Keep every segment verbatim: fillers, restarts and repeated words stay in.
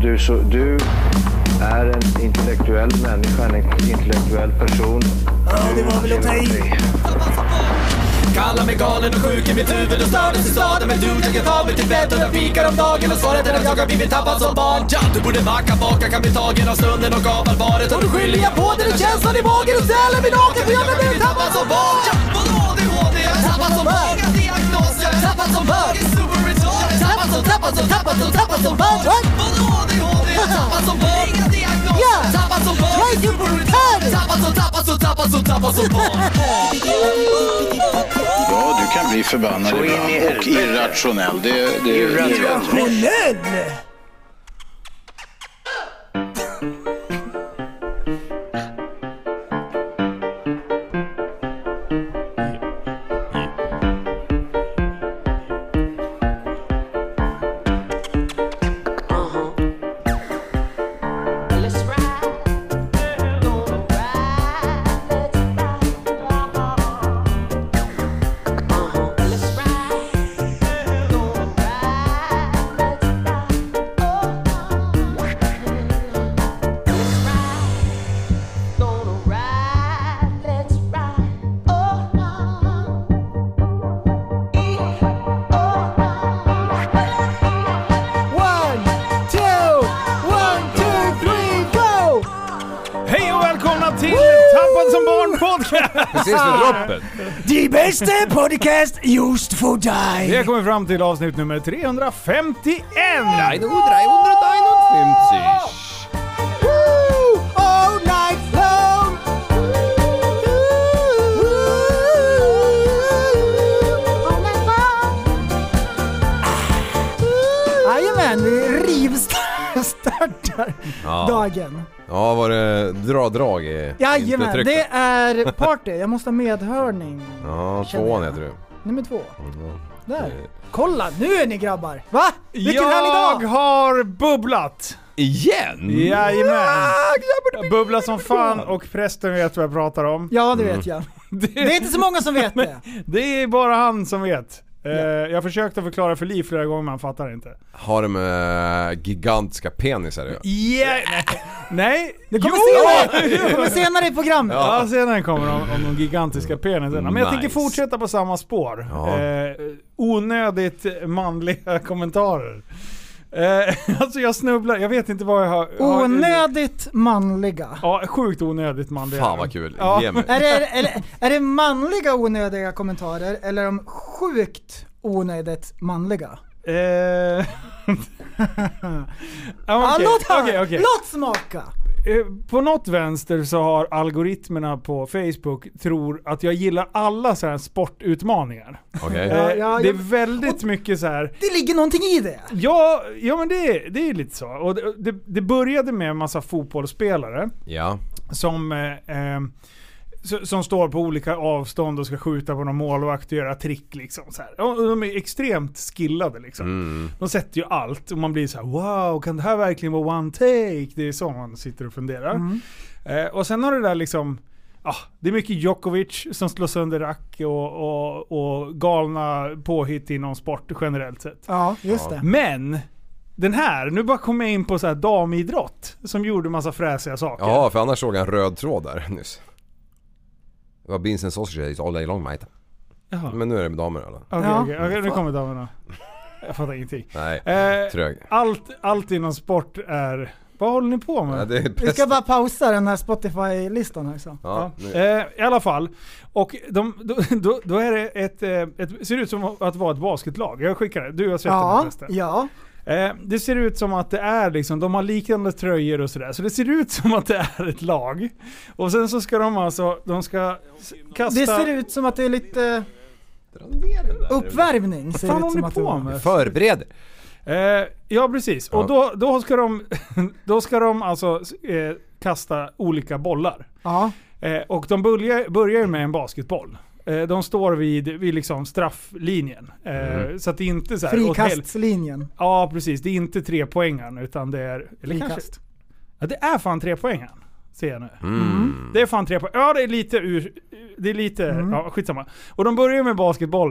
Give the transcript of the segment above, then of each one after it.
Du, så, du är en intellektuell människa, en intellektuell person. Ja, det var väl att ta i. Kallar mig galen och sjuk i mitt huvud och stördes i staden. Men du, jag kan ta mig till bädd och jag fikar om dagen. Och svaret är att jag har blivit tappad som barn. Ja, du borde backa bak, jag kan bli tagen av stunden och av allvaret. Och då skyller jag på det, det känns som i magen och ställer mig naken. För jag har blivit tappad som barn. Ja, vadå A D H D? Jag är tappad som barn. Jag diagnos, jag är tappad som barn. Jag är super retard. Tappad som, tappad som, tappad som, tappad som barn. Vadå A D H D? Jag är tappad som barn. Inga diagnos, jag är tappad som barn. Jag är super retard. Tappad som, tappad som, tappad som, tappad som barn. Ja, du kan bli förbannad ibland och irrationell. Det, det, Irrationell! Precis med droppet. De bästa podcast just för dig. Vi har kommit fram till avsnitt nummer trehundrafemtioen. trehundrafemtio. All night long. Jajamän, vi rivstartar Ja. dagen. Ja, var det dra drag i? Jajamän, det är party. Jag måste ha medhörning. Ja, Känner tvåan jag. heter du. Nummer två. Mm. Där. Kolla, nu är ni grabbar. Va? Vilken härlig Jag dag. har bubblat. Igen? Jajamän. Bubbla som fan och prästen vet vad jag pratar om. Ja, det vet jag. Det är inte så många som vet det. Det är bara han som vet. Ja. Jag har försökt att förklara för Liv flera gånger men han fattar inte. Har det med gigantiska penisar att göra? Yeah. Nej. Det kommer, senare. Det kommer senare i programmet. Ja, senare kommer de om de gigantiska penisarna. Men jag Nice. tänker fortsätta på samma spår. Ja. Eh, onödigt manliga kommentarer. Eh, alltså jag snubblar, jag vet inte vad jag har... Onödigt manliga. Ja, sjukt onödigt manliga. Fan vad kul. Ja. Ge mig. Är det, är, är det manliga onödiga kommentarer eller de sjukt onödigt manliga? Eh, ja, Ja, okej, låt höra. okej, okej. Låt smaka. Eh, På något vänster så har algoritmerna på Facebook tror att jag gillar alla så här sportutmaningar. Okej. Eh, Ja, ja, det är jag- väldigt mycket så här. Det ligger någonting i det. Ja, ja men det är, det är lite så. Och det, det, det började med en massa fotbollsspelare Ja. som, eh, eh, s- som står på olika avstånd och ska skjuta på någon målvakt och göra trick liksom. Så här. Och de är extremt skillade liksom. Mm. De sätter ju allt och man blir så här: wow, kan det här verkligen vara one take? Det är så man sitter och funderar. Mm. Eh, och sen har det där liksom, ah, det är mycket Djokovic som slår sönder rack och, och, och galna påhitt inom sport generellt sett. Ja, just Ja. det. Men den här, nu bara kommer jag in på så här damidrott som gjorde massa fräsiga saker. Ja, för annars såg jag en röd tråd där nyss. Det var beans and sausages all day long, mate. Jaha. Men nu är det med damer eller? Okej, Ja. okej, okej, nu kommer damerna. Jag fattar ingenting. Nej, Eh, trög. allt, allt inom sport är... Vad håller ni på med? Ja, det är Vi bäst. ska bara pausa den här Spotify-listan här så. Ja, Ja. nu. Eh, I alla fall. Och de, då, då, då är det ett, eh, ett... ser ut som att vara ett basketlag. Jag skickar det. Du har sett det Ja, förresten. ja. Eh, det ser ut som att det är liksom, de har liknande tröjor och sådär. Så det ser ut som att det är ett lag. Och sen så ska de alltså, de ska s- kasta... Det ser ut som att det är lite Dra ner den där. uppvärmning. Vad Ser fan det ut håller som ni att det på var. med? Förbered. Eh, ja, precis. Ja. Och då, då ska de då ska de alltså eh, kasta olika bollar. Ja, Eh, och de börjar, börjar med en basketboll. Eh, de står vid, vid liksom strafflinjen. Eh, Mm. Så att det är inte så här... åt hel- frikastlinjen. Ja, precis. Det är inte tre poängen utan det är... Eller kanske, Frikast. ja, det är fan tre poängen. Ser jag nu. Mm. Det är fan tre poäng. Ja, det är lite ur... Det är lite... Mm. Ja, skitsamma. Och de börjar med basketbollen.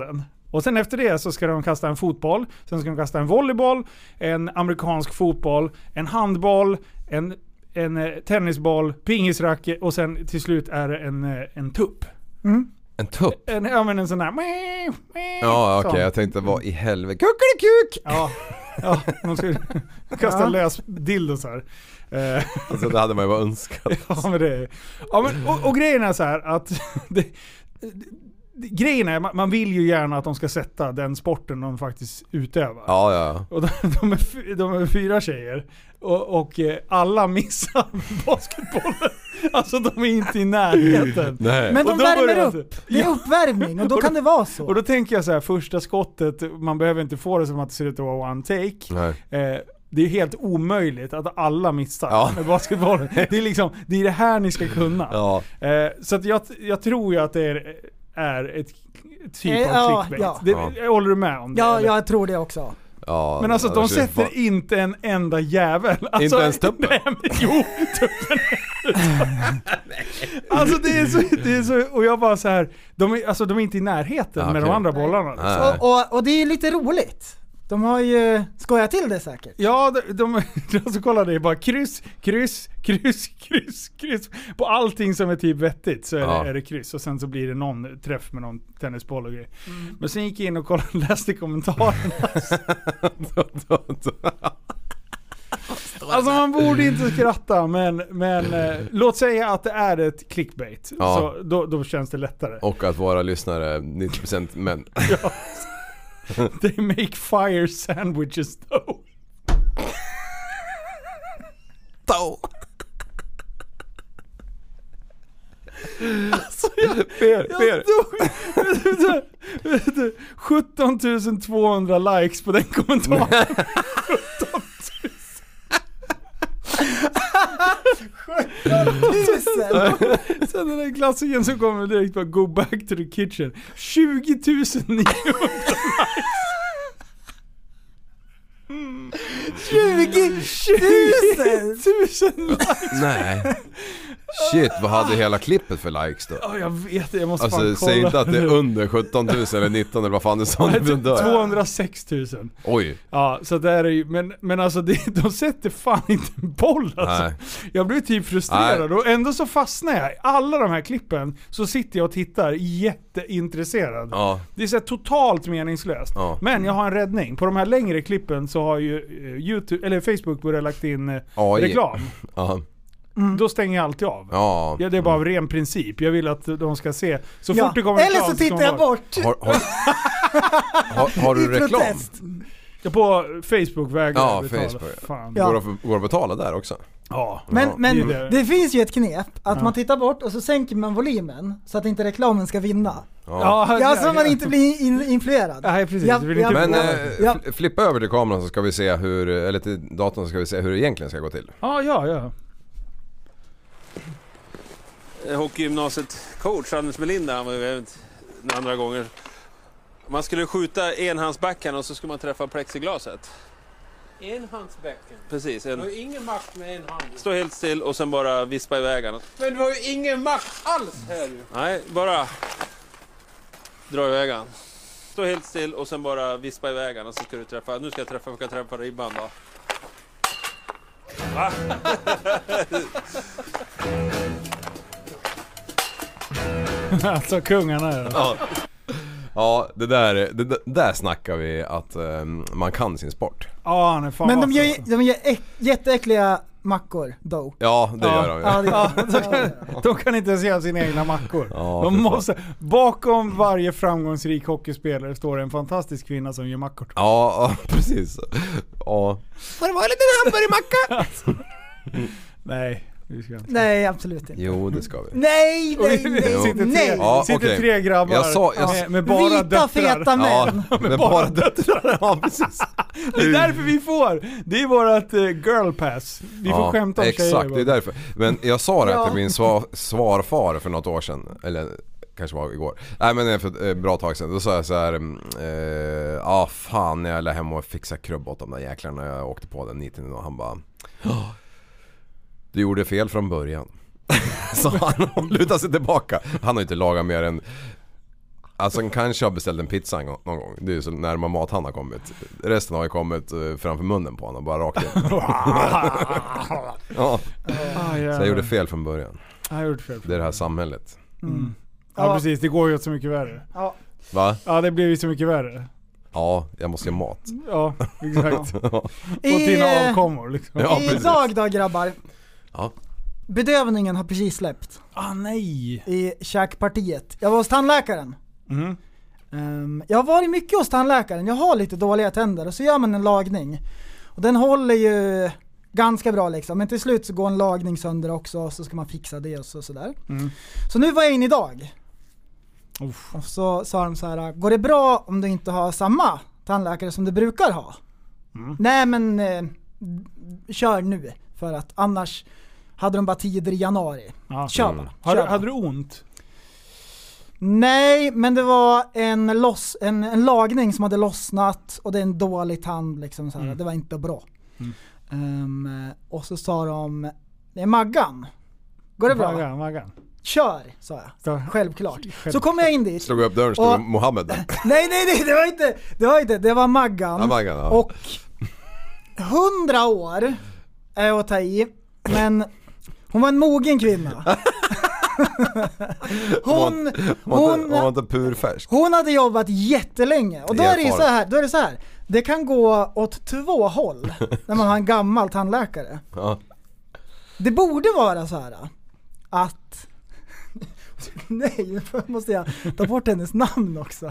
Och sen efter det så ska de kasta en fotboll, sen ska de kasta en volleyboll, en amerikansk fotboll, en handboll, en, en eh, tennisboll, pingisracket och sen till slut är det en, eh, en tupp. Mm. En tupp? En, ja men en sån här... Ja okej, okay. Jag tänkte vad i helvete. Kuckelikuk! Ja, ja, de ska kasta ja. lös dildos här. Eh. Alltså det hade man ju bara önskat. Ja men det ja, men, och, och grejen är så här att det, det, grejen är, man, man vill ju gärna att de ska sätta den sporten de faktiskt utövar. Ja, ja. Och de, de, är, de är fyra tjejer och, och alla missar basketbollen. Alltså de är inte i närheten. Nej. Men de värmer upp. Inte. Det är uppvärmning och då kan det vara så. Och då tänker jag så här, första skottet, man behöver inte få det som att det ser ut att vara one take. Nej. Eh, det är helt omöjligt att alla missar ja. med basketbollen. Det är liksom, det är det här ni ska kunna. Ja. Eh, så att jag, jag tror ju att det är, är ett typ eh, av ja, clickbait. ja. Det, ja. Håller du med om det? Ja, eller? jag tror det också. Ja, men alltså ja, de sätter fan. inte en enda jävel. Alltså, inte ens tuppen? Nej, men, jo, tuppen. Alltså det är, så, det är så, och jag bara så här, de är, alltså, de är inte i närheten ja, med okay. de andra bollarna. Liksom. Och, och, och det är lite roligt. De har ju skojat till det säkert. Ja, de, de, de så kollar det bara kryss, kryss, kryss, kryss, kryss. På allting som är typ vettigt så är, ja. det, är det kryss. Och sen så blir det någon träff med någon tennisboll och grejer. Mm. Men sen gick jag in och kollade och läste kommentarerna. Alltså man borde inte skratta, men, men eh, låt säga att det är ett clickbait. Ja. Så då, då känns det lättare. Och att våra lyssnare är nittio procent män. Ja. They make fire sandwiches though. Though. Alltså jag... Fer, fer. sjutton tusen tvåhundra likes på den kommentaren. sjutton tusen. Sen den där klassiken som kommer direkt på Go back to the kitchen. tjugo tusen niohundra likes. tjugo tusen likes. Nej. Shit, vad hade hela klippet för likes då? Ja, jag vet det. Jag måste alltså, fan kolla. säg inte att det är under sjutton tusen eller nitton eller vad fan det sa. tvåhundrasex tusen. Oj. Ja, så det är ju, men, men alltså det, de sätter fan inte en boll alltså. Nej. Jag blev typ frustrerad. Nej. Och ändå så fastnar jag. Alla de här klippen så sitter jag och tittar jätteintresserad. Ja. Det är så totalt meningslöst. Ja. Men jag har en räddning. På de här längre klippen så har ju YouTube, eller Facebook börjat lagt in eh, reklam. Ja. Mm. Då stänger jag alltid av. Ja. Ja, det är bara av ren princip. Jag vill att de ska se. Så ja. fort det kommer eller så tittar jag bort. Har, har, har, har du reklam? Ja, på Facebook vägrar ja, jag betala. Facebook. Fan. Ja. Går det att, går det att betala där också? Ja. Men, ja. men det, det finns ju ett knep att ja. man tittar bort och så sänker man volymen så att inte reklamen ska vinna. Ja, ja, ja så man inte blir in, influerad. Nej, precis. Ja, vill ja, inte men ja. äh, flippa över till kameran så ska vi se hur, eller till datorn så ska vi se hur det egentligen ska gå till. Ja, ja, ja. Hockeygymnasiet coach Anders Melinda, han var ju andra gånger. Man skulle skjuta enhandsbackhand och så skulle man träffa plexiglaset. Enhandsbackhand? Precis. En... Du har ju ingen makt med en hand. Stå helt still och sen bara vispa iväg den. Men du har ju ingen makt alls här ju. Nej, bara dra iväg den. Stå helt still och sen bara vispa iväg den och så ska du träffa. Nu ska jag träffa, jag ska träffa ribban då. Va? Alltså kungarna är det. Ja. Ja, det där, det där snackar vi att um, man kan sin sport. Ja, han är fan. Men de gör, de gör äck, jätteäckliga mackor då. Ja, det ja. gör de. Ja, det ja, de, kan, de kan inte ens göra sina egna mackor. Ja, de måste, bakom varje framgångsrik hockeyspelare står en fantastisk kvinna som gör mackor. Ja, ja precis. Ja. Får det vara en liten hamburgermacka? Nej. Vi ska inte. Nej, absolut inte. Jo, det ska vi. Nej, nej, nej. Sitter tre, nej. Ja, sitter okay. tre grabbar jag sa, jag med, med bara vita döttrar. feta män. Ja, med bara döttrar. Ja, precis. Det är därför vi får. Det är vårat uh, girl pass. Vi ja, får skämta om exakt, tjejer. det är därför. Men jag sa det ja. till min svar, svarfar för något år sedan. Eller kanske var igår. Nej, men för ett eh, bra tag sedan. Då sa jag så här. Ja, eh, ah, fan, när jag lär hem och fixa krubb åt de där jäklarna. Jag åkte på den niten och han bara... Oh, du gjorde fel från början. Så han lutade sig tillbaka. Han har ju inte lagat mer än Alltså han kanske har beställt en pizza någon gång. Det är ju så närmare mat han har kommit. Resten har ju kommit framför munnen på honom, bara rakt in. Ja. Så jag gjorde fel från början. Jag gjorde fel. Det är det här samhället. Mm. Ja, ja precis, det går ju så mycket värre. Ja. Va? Ja, det blir ju så mycket värre. Ja, jag måste ge mat. Ja, exakt. Ja. Och dina avkommor liksom. Ja, idag då grabbar. Ja. Bedövningen har precis släppt. Ah nej. I käkpartiet. Jag var hos tandläkaren. Mm. Um, jag har varit mycket hos tandläkaren. Jag har lite dåliga tänder och så gör man en lagning. Och den håller ju ganska bra liksom. Men till slut så går en lagning sönder också och så ska man fixa det och så sådär. Mm. Så nu var jag in idag. Uff. Och så sa de så här: går det bra om du inte har samma tandläkare som du brukar ha? Mm. Nej men eh, kör nu, för att annars hade de bara tider i januari. Ja. Kör mm. bara. Kör Kör hade, hade du ont? Nej, men det var en, loss, en, en lagning som hade lossnat och det är en dålig tand liksom så här. Mm. Det var inte bra. Mm. Um, och så sa de, det är Maggan. Går det bra? Maggan, Maggan. Kör, sa jag. Så, självklart. Självklart. Så kom jag in dit. Slog upp dörren, stod och, Mohammed. nej, nej, nej, det var inte, det var inte, det var Maggan. Ja, Maggan ja. Och hundra år är att ta i, men hon var en mogen kvinna. hon, hon, hon var inte purfärsk. Hon hade jobbat jättelänge. Och då är det ju så här, då är det så här. Det kan gå åt två håll när man har en gammal tandläkare. Ja. Det borde vara så här att nej, måste jag ta bort hennes namn också.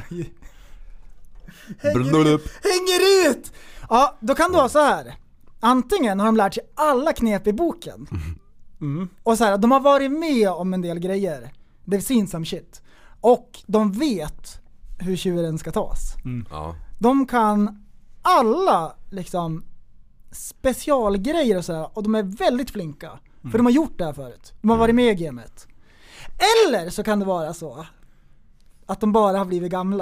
Hänger ut, hänger ut! Ja, då kan det vara så här. Antingen har de lärt sig alla knep i boken. Mm. Och så här, de har varit med om en del grejer. They've seen some shit. Och de vet hur tjuren ska tas. Mm. Ja. De kan alla liksom specialgrejer och sådär. Och de är väldigt flinka. Mm. För de har gjort det här förut. De har varit med i gamet. Eller så kan det vara så att de bara har blivit gamla.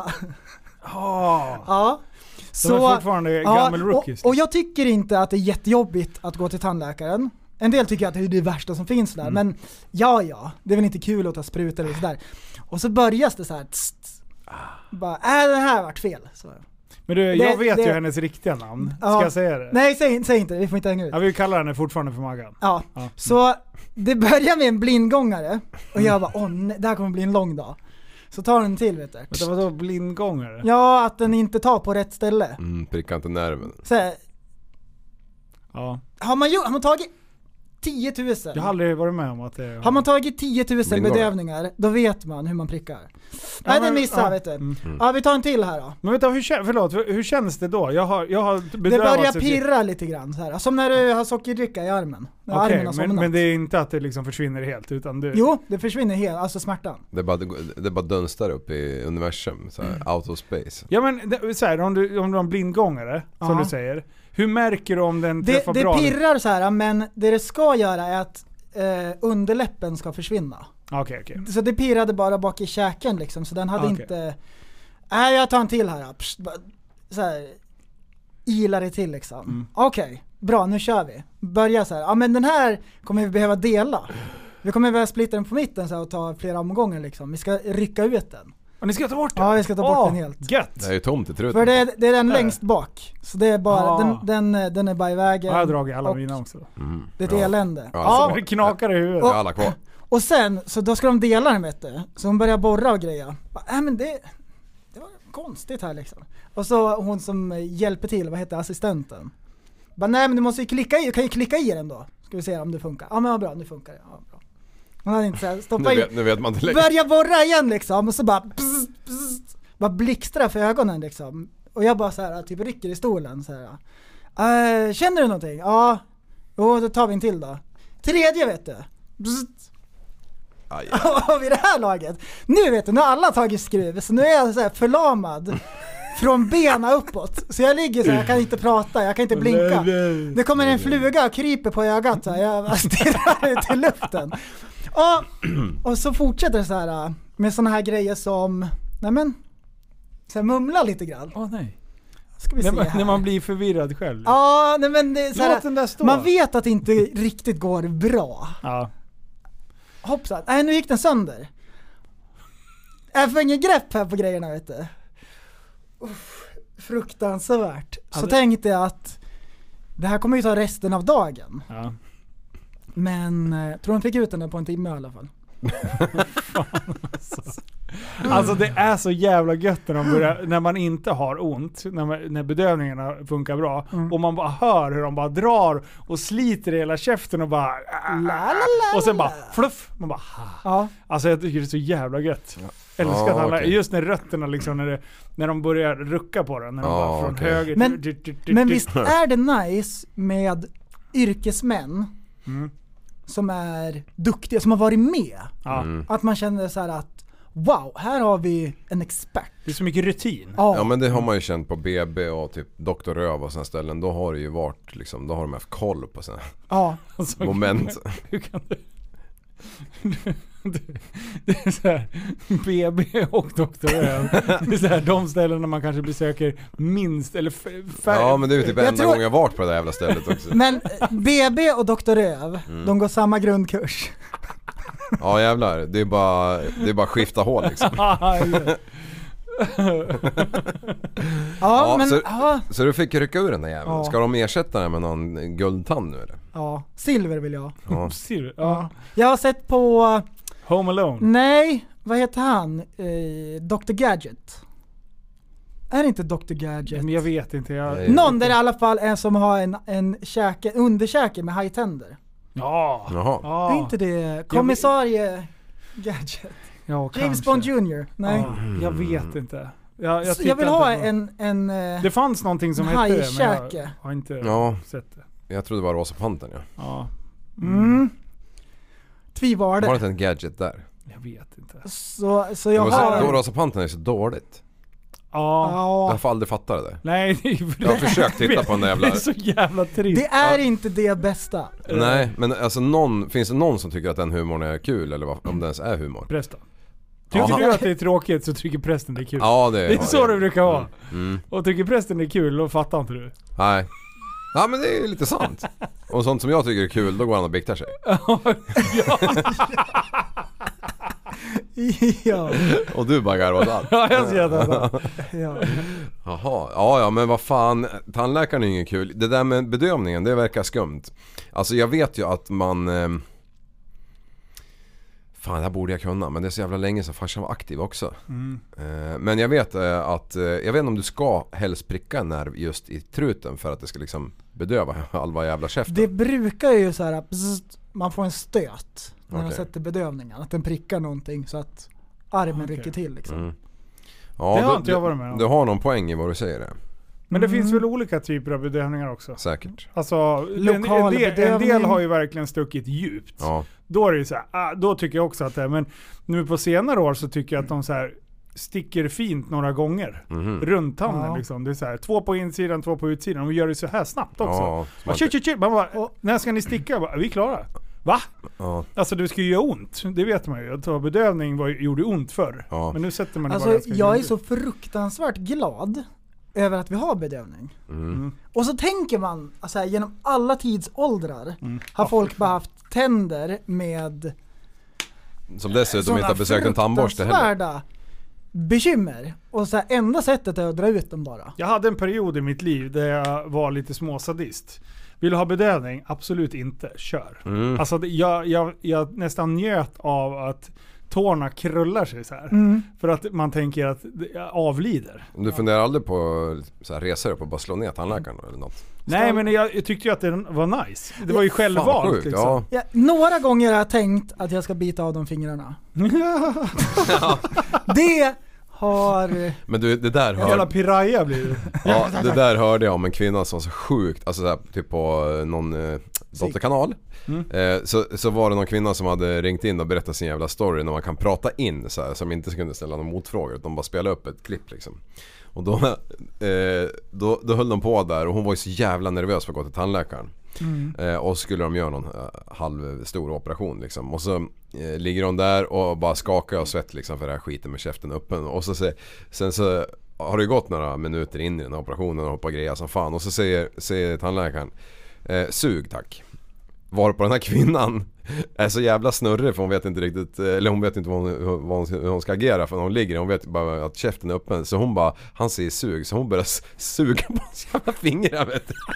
Oh. Ja. De så, är fortfarande gammal ja, rookies. Och, och jag tycker inte att det är jättejobbigt att gå till tandläkaren. En del tycker att det är det värsta som finns där. Mm. Men ja, ja. Det är väl inte kul att ta sprutor eller sådär. Och så börjas det så här. Tst, bara, äh, det här har varit fel. Så. Men du, jag det, vet det, ju hennes riktiga namn. Ska ja, jag säga det? Nej, säg, säg inte det. Vi får inte hänga ut. Jag vill kalla henne fortfarande för Maggan. Ja. ja. Så det börjar med en blindgångare. Och jag bara, åh nej, det här kommer bli en lång dag. Så tar den till, vet du. Men det var då blindgångare? Ja, att den inte tar på rätt ställe. Mm, prickar inte nerven. Så här, ja. Har man, har man tagit tio tusen? Jag har aldrig varit med om att det... Har man tagit tio tusen bedövningar, då vet man hur man prickar. Ja, nej, den missar, ja. vet du. Mm. Ja, vi tar en till här då. Men vet du, hur, förlåt, hur känns det då? Jag har, jag har det börjar pirra till... lite grann så här. Som när du har sockerdricka i armen. Okej, okay, men, men det är inte att det liksom försvinner helt, utan du... Jo, det försvinner helt, alltså smärtan. Det är bara, det är bara dunstar upp i universum, så här, mm. out of space. Ja, men det, så här, om du om du har en blindgångare, som ja. du säger, hur märker du om den det, träffar det bra? Det pirrar så här, men det det ska göra är att eh, underläppen ska försvinna. Okej, okay, okay. Så det pirrade bara bak i käken liksom, så den hade okay. inte... Nej, jag tar en till här. Psst, så här ilar det till liksom. Mm. Okej, okay, bra, nu kör vi. Börja så här. Ja, men den här kommer vi behöva dela. Vi kommer behöva splitta den på mitten så här, och ta flera omgångar liksom. Vi ska rycka ut den. Och ni ska ta bort den? Ja, vi ska ta bort oh, den helt. Gött. Det är ju tomt i truten. För det är, det är den längst bak. Så det är bara, ah. den, den, den är bara i vägen. Jag har dragit alla mina också. Mm. Det är ett ja. elände. Ja, ja. Det knakar i huvudet. Och, alla kvar. Och sen, så då ska de dela den, vet du. Så hon börjar borra och greja. Äh, men det, det var konstigt här liksom. Och så hon som hjälper till, vad heter assistenten? Bara, nej men du måste ju klicka i, kan ju klicka i den då. Ska vi se om det funkar. Ja men vad bra, nu funkar det. Ja, bra. Hon hade inte så här, stoppa nu vet, in. Nu vet man inte längre. Börja borra igen liksom. Och så bara, pss, pss, bara blixtra för ögonen liksom. Och jag bara så här, typ rycker i stolen så här. Uh, känner du någonting? Ja. Jo, då tar vi en till då. Tredje, vet du. Pss. Aj. Och vid det här laget. Nu vet du, nu har alla tagit skruv. Så nu är jag så här förlamad. Från bena uppåt. Så jag ligger så här, jag kan inte prata, jag kan inte blinka. Det kommer en fluga och kryper på ögat så här. Jag stirrar ut i luften. Och, och så fortsätter det så här med såna här grejer som, nej men, så här mumla lite grann. Åh oh, nej. Ska vi när, se man, här. när man blir förvirrad själv. Ja, nej men det är så här, låt den där stå. Man vet att det inte riktigt går bra. Ja. Hoppsan. Nej, nu gick den sönder. Jag får ingen grepp här på grejerna, vet du. Uff, fruktansvärt. Så Alltså, tänkte jag att det här kommer ju ta resten av dagen. Ja. Men eh, tror de fick ut den på en timme i alla fall. Fan, alltså. Alltså det är så jävla gött när, de börjar, när man inte har ont, när, man, när bedövningarna funkar bra, mm. och man bara hör hur de bara drar och sliter i hela käften och bara la, la, la, och sen bara fluff, man bara ja. Alltså jag tycker det är så jävla gött. Ja. Älskar Ja, alla, okay. just när rötterna liksom, när, det, när de börjar rucka på den, när de Ja, bara från okay. höger men, till, till, till, men till. visst är det nice med yrkesmän mm. som är duktiga, som har varit med. Ja. Mm. Att man känner så här att wow, här har vi en expert. Det är så mycket rutin. Ja, Ja men det har man ju känt på B B och typ doktor Röv och sådana ställen. Då har det ju varit liksom, då har de haft koll på sina ja. Alltså, moment. Hur kan du? Det är så här, B B och doktor Röv. Det är så här, de ställena man kanske besöker minst eller färre. Ja men det är ju typ Jag enda tror- gången jag varit på det där jävla stället också. Men B B och doktor Röv, Mm. de går samma grundkurs. Ja jävlar, det är bara, det är bara skifta hål liksom. Ja, Ja, men så- ja, Så du fick rycka ur den där jäveln. Ja. Ska de ersätta den med någon guldtand nu eller? ja, silver vill jag ha. Ja. Ser du? Ja. Ja. Jag har sett på, Home Alone. nej, vad heter han? Eh, doktor Gadget. Är det inte doktor Gadget? Men jag vet inte. Jag... Nej. Någon där i alla fall är som har en, en käke, underkäke med hajtänder. Ja. Jaha. Ja. Är inte det kommissarie Gadget? Ja, James kanske. Bond junior? Nej. Ja, jag vet inte. Jag, jag, Så jag vill tittar ha inte på- en, en eh, Det fanns någonting som en hette det, men jag hajkäke. har inte Ja. sett det. Jag trodde det var Rosa Pantern ja. Ja. mm, Var tvivarde. det inte en gadget där? Jag vet inte. Så, så Jag jag måste, har... då Rosa Pantern är så dåligt. Ja. Jag Ja, har aldrig fattat det. Nej, det är Jag har försökt titta på den där Det jävla... är så jävla trist. det är inte det bästa. Nej, men alltså någon, finns det någon som tycker att den humorn är kul eller vad, om det ens är humor? Prästen. Tycker Jaha. du att det är tråkigt så tycker prästen det är kul. Ja det är Det är så det brukar vara. Mm. Och tycker prästen det är kul, då fattar inte du. Nej. Ja men det är ju lite sant. Och sånt som jag tycker är kul, då går han och biktar sig. Ja, Och du bara garvar åt allt. Ja, jag ser det. ja. Jaha, ja ja men vad fan, tandläkaren är ju inget kul. Det där med bedömningen, det verkar skumt. Alltså jag vet ju att man... Eh, fan det här borde jag kunna, men det är så jävla länge sedan farsan var aktiv också. Mm. Eh, men jag vet eh, att, eh, jag vet inte om du ska helst pricka en nerv just i truten för att det ska liksom bedöva halva jävla käften. Det brukar ju så här, bzzt, man får en stöt när de Okej. sätter bedövningen. Att den prickar någonting så att armen Okej. rycker till liksom. Mm. Ja, Det har du, inte jag varit med om. Du har någon poäng i vad du säger det. Men det Mm. finns väl olika typer av bedövningar också? Säkert. Alltså, en, en, Lokal del, en bedövning. del har ju verkligen stuckit djupt. Ja. Då är det ju så här, ah, då tycker jag också att det är, men nu på senare år så tycker jag att de så här sticker fint några gånger. Mhm. Runt tanden Ja. liksom. Det är så här, två på insidan, två på utsidan. De gör det så här snabbt också. Ja, Bara, smart. shit, shit, shit. Man bara, när ska ni sticka? Jag bara, är vi klara? Va? Ja. Alltså det ska ju göra ont. Det vet man ju. Att ta bedövning var, gjorde ont förr. Ja. Men nu sätter man det bara Alltså ganska jag är grundligt. så fruktansvärt glad över att vi har bedövning. Mm. Och så tänker man, alltså, genom alla tidsåldrar Mm. har Ja, folk för bara fan. haft tänder med Som dessutom inte har sådana besökt en tandborste heller. fruktansvärda bekymmer. Och så här, enda sättet är att dra ut dem bara. Jag hade en period i mitt liv där jag var lite småsadist. Vill du ha bedövning? Absolut inte. Kör. Mm. Alltså det- jag, jag, jag nästan njöt av att tårna krullar sig så här. Mm. För att man tänker att det- jag avlider. Du funderar aldrig på så här, resor upp och bara slå ner tandläkaren eller något? Nej men jag, jag tyckte ju att det var nice. Det var ju Fan, självvalt sjukt, liksom. ja. Ja, några gånger har jag tänkt att jag ska bita av de fingrarna. Det har... Men du, det där En jävla hör, piraya blir det. ja, det där hörde jag om en kvinna som var så sjukt, alltså så här, typ på eh, någon eh, dotterkanal. Mm. Eh, så, så var det någon kvinna som hade ringt in och berättat sin jävla story när man kan prata in så här, som inte kunde ställa någon motfrågor utan bara spela upp ett klipp liksom. Och då, eh, då, då höll de på där och hon var ju så jävla nervös för att gå till tandläkaren. Mm. Eh, och skulle de göra någon eh, halvstor operation liksom. Och så eh, ligger de där och bara skakar och svett liksom för det här skiten med käften öppen. Och så se, sen så har det gått några minuter in i den här operationen och hoppar grejer som fan. Och så säger, säger tandläkaren eh, sug tack. Var på den här kvinnan är så jävla snurrig för hon vet inte riktigt, eller hon vet inte vad hon, vad hon, hur hon ska agera för när hon ligger. Hon vet bara att käften är öppen. Så hon bara, han ser sug, så hon börjar suga på hans jävla fingrar, vet du.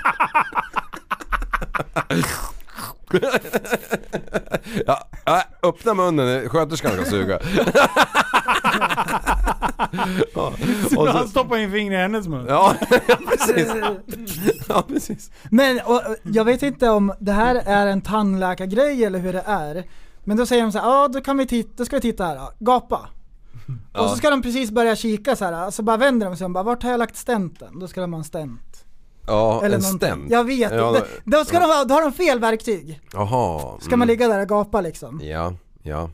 Ja, öppna munnen, sköterskan ska suga. Ja, så och så, han stoppar in fingrar i hennes mun. Ja, precis. Ja, precis. Men och, jag vet inte om det här är en tandläkargrej eller hur det är. Men då säger de så här, ja då kan vi titta, då ska vi titta här då. Gapa. Ja. Och så ska de precis börja kika så här, så bara vänder de sig och bara, vart har jag lagt stenten? Då ska de ha en stent. Ja, eller en någonting. stent. Jag vet ja, inte. Då, ska ja. de, då har de fel verktyg. Jaha. Ska man ligga där och gapa liksom? Ja, ja.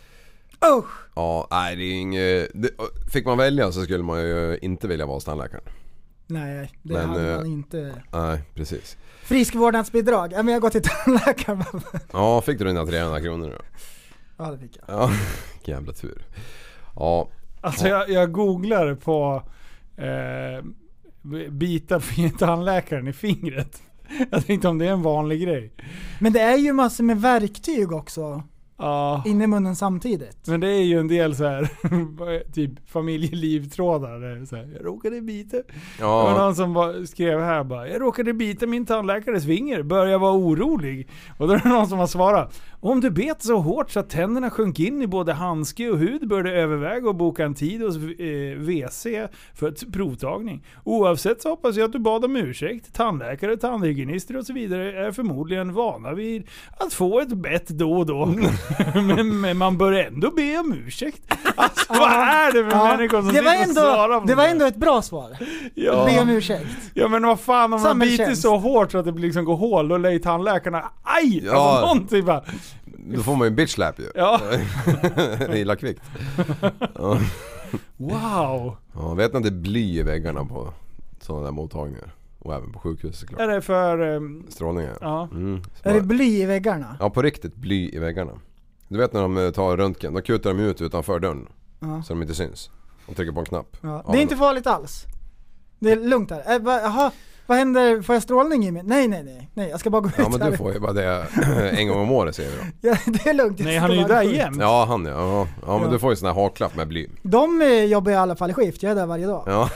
Usch. Ja, nej det är inget... Det, fick man välja så skulle man ju inte vilja vara hos tandläkaren. Nej, det men, hade man äh, inte. Nej, precis. Friskvårdansbidrag. Ja, men jag går till tandläkaren. Ja, fick du dina trehundra kronor då? Ja, det fick jag. Ja, jävla tur. Ja. Alltså jag, jag googlar på eh, bitar för tandläkaren i fingret. Jag tänkte om det är en vanlig grej. Men det är ju massor med verktyg också. Ja. In i munnen samtidigt. Men det är ju en del så här typ familjelivtrådar så här, jag råkade bita. Ja. Det var någon som bara skrev här bara, jag råkade bita min tandläkares finger, började vara orolig. Och då är det någon som har svarat, om du bet så hårt så att tänderna sjönk in i både handske och hud bör du överväga att boka en tid hos eh, V C för ett provtagning. Oavsett så hoppas jag att du bad om ursäkt. Tandläkare, tandhygienister och så vidare är förmodligen vana vid att få ett bett då och då. men, men man bör ändå be om ursäkt. Alltså vad är det för ja. människor som det var ändå, svarar på det var ändå ett bra svar. Ja. Be om ursäkt. Ja men vad fan om man biter så hårt så att det liksom går hål och lägger tandläkarna aj! Ja. Alltså någonting bara. Då får man ju en bitch slap ju. Ja. Illa kvickt. Ja. Wow. Ja, vet ni att det bly i väggarna på sådana där mottagningar? Och även på sjukhus såklart. Är det för... Um... Strålningar. Ja. Mm, är det bly i väggarna? Ja, på riktigt bly i väggarna. Du vet när de tar röntgen, då kutar de ut utanför dörren. Ja. Så de inte syns. De trycker på en knapp. Ja. Det är inte farligt alls. Det är lugnt här. Äh, va, aha, vad händer? Får jag strålning i mig? Nej, nej, nej. Nej, jag ska bara gå ja, ut men här. Du får ju bara det en gång om året säger vi då. Ja, det är lugnt. Nej, han är ju där igen. Ja, han ja. Ja, ja men ja. Du får ju sån här haklapp med bly. De eh, jobbar i alla fall i skift. Jag är där varje dag. Ja.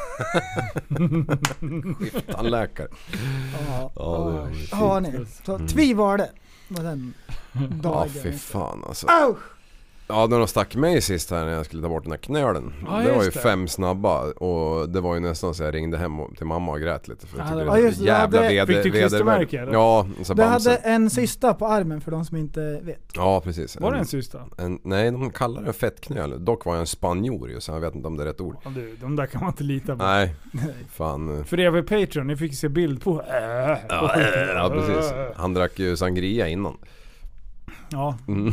Skifttandläkare. Ja, ja, det är har ni. Så tvi var det. Var den dagen. Ja, fy fan alltså. Ausch! Ja, när de stack mig sist här när jag skulle ta bort den här knölen. Ja, det var ju det. fem snabba och det var ju nästan så jag ringde hem till mamma och grät lite för jag tyckte ja, det var just, jävla hade, veder, fick du klistermärke? Ja, så du hade en cysta på armen för de som inte vet. Ja, precis. Var det en cysta? En, nej, de kallar det en fettknöl. Dock var jag en spanjor ju, så jag vet inte om det är rätt ord. Ja, du, de där kan man inte lita på. Nej, fan. För er vid Patreon, ni fick se bild på. Äh, ja, äh, ja, precis. Han drack ju sangria innan. Ja. Mm.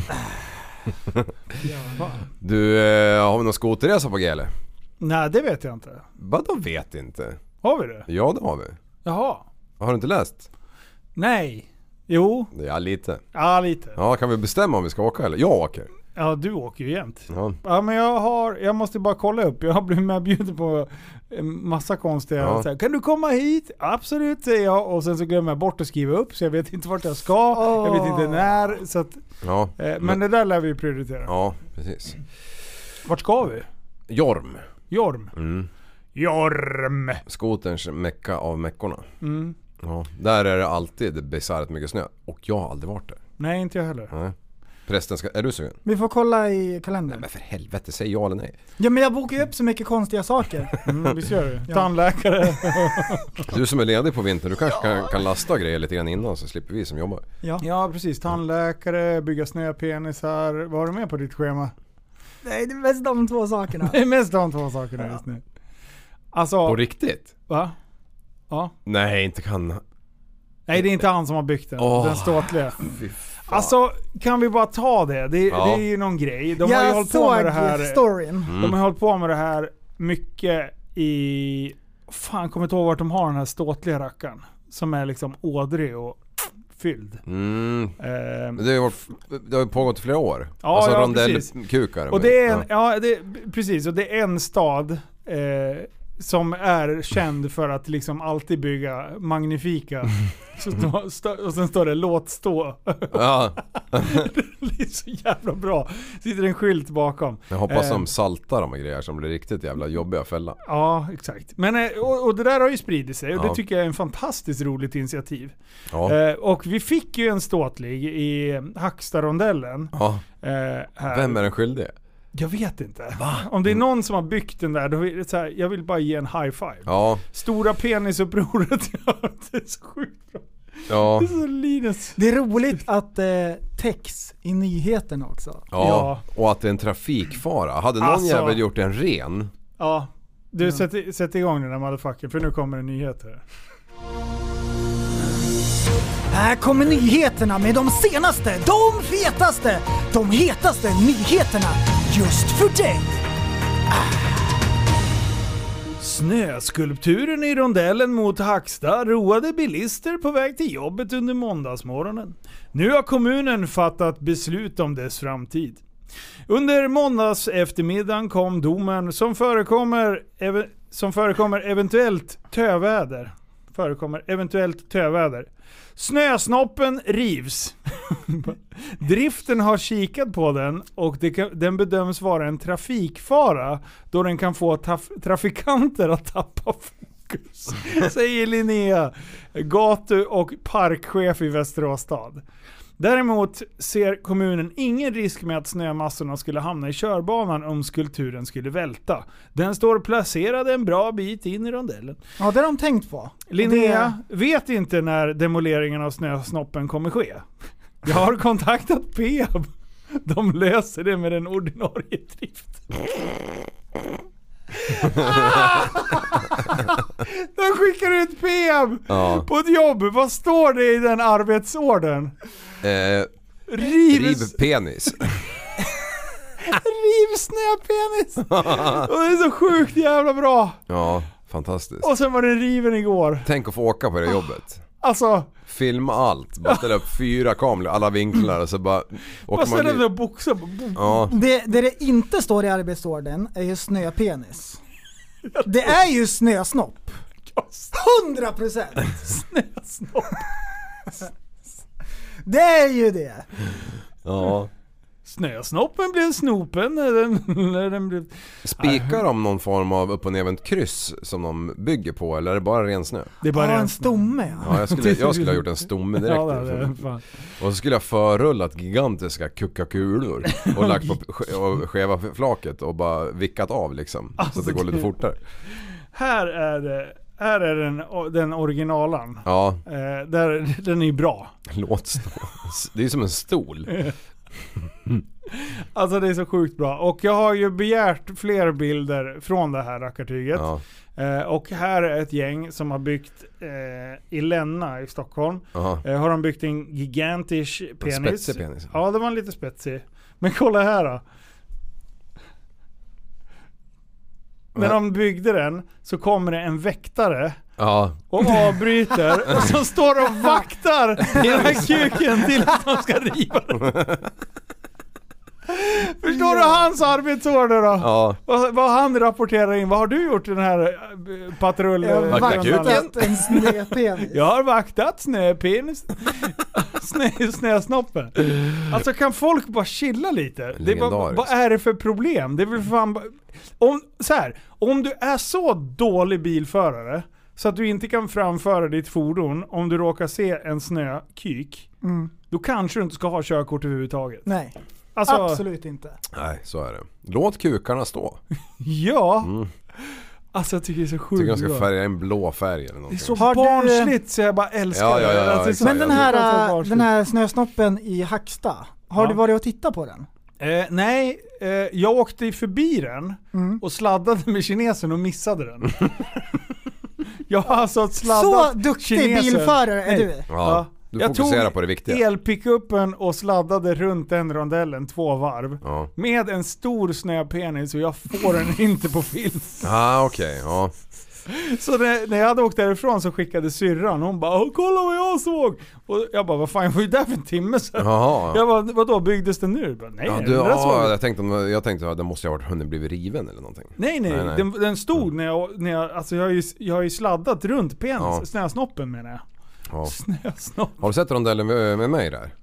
Du, eh, har vi någon skoterresa på G eller? Nej, det vet jag inte. Vadå vet inte? Har vi det? Ja, det har vi. Jaha. Har du inte läst? Nej. Jo. Ja, lite. Ja, lite. Ja, kan vi bestämma om vi ska åka eller? Jag åker. Ja, du åker ju jämt. Ja. Ja, men jag har, jag måste bara kolla upp. Jag har blivit medbjuden på en massa konstiga. Ja. Så här, kan du komma hit? Absolut, säger jag. Och sen så glömmer jag bort att skriva upp. Så jag vet inte vart jag ska. Oh. Jag vet inte när. Så att, ja, eh, men, men det där lär vi prioritera. Ja, precis. Vart ska vi? Jorm. Jorm. Mm. Jorm. Skoterns mecka av meckorna. Mm. Ja, där är det alltid bisarrt mycket snö. Och jag har aldrig varit där. Nej, inte jag heller. Nej. Prästen ska, är du sugen? Vi får kolla i kalendern. Nej, men för helvete, säg ja eller nej. Ja, men jag bokar ju upp så mycket konstiga saker. Mm, visst gör du? Ja. Tandläkare. Du som är ledig på vintern, du kanske kan, kan lasta grejer lite grann innan så slipper vi som jobbar. Ja, ja precis. Tandläkare, bygga snöpenisar. Vad har du med på ditt schema? Nej, det är mest de två sakerna. Det är mest de två sakerna just nu. Alltså, på riktigt? Va? Ja. Nej, inte kan... Nej, det är inte han som har byggt den. Oh, den ståtliga. Fy fan. Alltså, kan vi bara ta det? Det, ja. det är ju någon grej. De jag har ju hållit på med det här. Storyn. Mm. De har hållit på med det här mycket i... Fan, kommer inte ihåg vart de har den här ståtliga rackaren. Som är liksom ådrig och fylld. Mm. Eh, det, har, det har pågått i flera år. Ja, alltså ja, rondellkukar. Och det är en, ja. ja det, precis. Och det är en stad... Eh, som är känd för att liksom alltid bygga magnifika. Så stå, stå, och sen står det låt stå. Ja. Det är så jävla bra. Sitter en skylt bakom. Jag hoppas eh, de saltar de grejer som blir riktigt jävla jobbiga att fälla. Ja, exakt. Men, eh, och, och det där har ju spridit sig och Ja. det tycker jag är en fantastiskt roligt initiativ. Ja. Eh, och vi fick ju en ståtlig i Hacksta-rondellen. Ja. Eh, här. Vem är den skyldige? Jag vet inte. Va? Om det är någon som har byggt den där, då är det så här, jag vill bara ge en high five. Ja. Stora penisupproret. Det är så sjukt bra. Ja. Det är så Linus. Det är roligt att eh, text i nyheterna också. Ja. Ja. Och att det är en trafikfara. Hade någon Alltså. jävel gjort en ren? Ja. Du, sätt, sätt igång den där motherfucker, för nu kommer en nyhet här. Här kommer nyheterna med de senaste, de fetaste, de hetaste nyheterna just för dig. Snöskulpturen i rondellen mot Hacksta roade bilister på väg till jobbet under måndagsmorgonen. Nu har kommunen fattat beslut om dess framtid. Under måndags eftermiddagen kom domen som förekommer, ev- som förekommer eventuellt töväder. Förekommer eventuellt töväder. Snösnoppen rivs. Driften har kikat på den och det kan, den bedöms vara en trafikfara då den kan få taf- trafikanter att tappa fokus. Säger Linnea, gatu- och parkchef i Västerås stad. Däremot ser kommunen ingen risk med att snömassorna skulle hamna i körbanan om skulpturen skulle välta. Den står placerad en bra bit in i rondellen. Ja, det har de tänkt på. Linnea vet inte när demoleringen av snösnoppen kommer ske. Jag har kontaktat P A B. De löser det med den ordinarie driften. De skickar ut P A B Ja. på ett jobb. Vad står det i den arbetsordern? Eh, Riv, riv penis. riv snöpenis. Och det är så sjukt jävla bra. Ja, fantastiskt. Och sen var den riven igår. Tänk att få åka på det jobbet. Alltså, Filma allt. Bara ställa upp fyra kameror, alla vinklar och så bara... vad ställer dit. du och boxar på? Ja. Det, det det inte står i arbetsorden är ju snöpenis. Det är ju snösnopp. hundra procent. Snösnopp. Det är ju det. Ja. Snösnoppen blev snopen när den, när den blev... Spikar de någon form av upp- och nedvänt kryss som de bygger på, eller är det bara ren snö? Det är bara Ja, en en stomme ja. Ja, jag skulle, jag skulle ha gjort en stomme direkt. Ja, det är fan. Och så skulle jag förrullat gigantiska kuckakulor och lagt på ske- och skeva flaket och bara vickat av liksom. Så att det går lite fortare. Här är det, här är den, den originalan. Ja, Eh, där, den är ju bra. låt stå. Det är ju som en stol. Alltså det är så sjukt bra. Och jag har ju begärt fler bilder från det här rackartyget. Ja. Eh, och här är ett gäng som har byggt eh, i Länna i Stockholm. Aha. Eh, har de byggt en gigantisk penis. spetsig penis. Ja, det var lite spetsig. Men kolla här då. När de byggde den så kommer det en väktare Ja. och avbryter och så står och vaktar hela kuken till att de ska riva den. Förstår du hans arbetsorder då? Ja. Vad, vad han rapporterar in. Vad har du gjort i den här eh, patrull... Jag har Vakta kuken. vaktat en snöpenis. Jag har vaktat snöpenis. Snö, snösnoppen. Alltså kan folk bara chilla lite? Det är bara, Legendariskt. vad är det för problem? Det är väl fan bara, om, så här, om du är så dålig bilförare så att du inte kan framföra ditt fordon om du råkar se en snökyk, Mm. då kanske du inte ska ha körkort överhuvudtaget. Nej, Alltså, absolut inte. Nej, så är det. Låt kukarna stå. ja. Mm. Alltså jag tycker det är så sjukt Tycker jag ska bra. färga en blå färg eller Det är någonting. så Har du- barnsligt så jag bara älskar Ja, ja, ja, det. Alltså, det är så- exakt. Men den jag här, tycker det är så äh, barnsligt. den här snösnoppen i Hacksta, har Ja. du varit och tittat på den? Eh, nej, eh, jag åkte förbi den Mm. och sladdade med kinesen och missade den. Jag har alltså Så sladdat duktig kinesen. bilförare är Nej. du. Ja, du jag fokuserar tog på det viktiga. elpickuppen och sladdade runt den rondellen två varv. Ja. Med en stor snöpenis och jag får den inte på film. Ah, okej. Okay. Ja. Så när, när jag hade åkt därifrån så skickade syrran, hon bara kolla vad jag såg. Och jag bara, vad fan, jag var ju där för en timme sedan. Jaha. Jag bara, vadå, byggdes det nu? Bara, nej, Ja, nej, du, det där såg ja, jag. jag tänkte, jag tänkte att den måste ha varit hunnit blivit riven eller någonting. Nej, nej, Nej, nej. Den, den stod när jag, när jag, alltså jag har ju, jag har ju sladdat runt penis, Ja. snösnoppen menar jag. Ja. Snösnopp. Har du sett rondellen med, med mig där?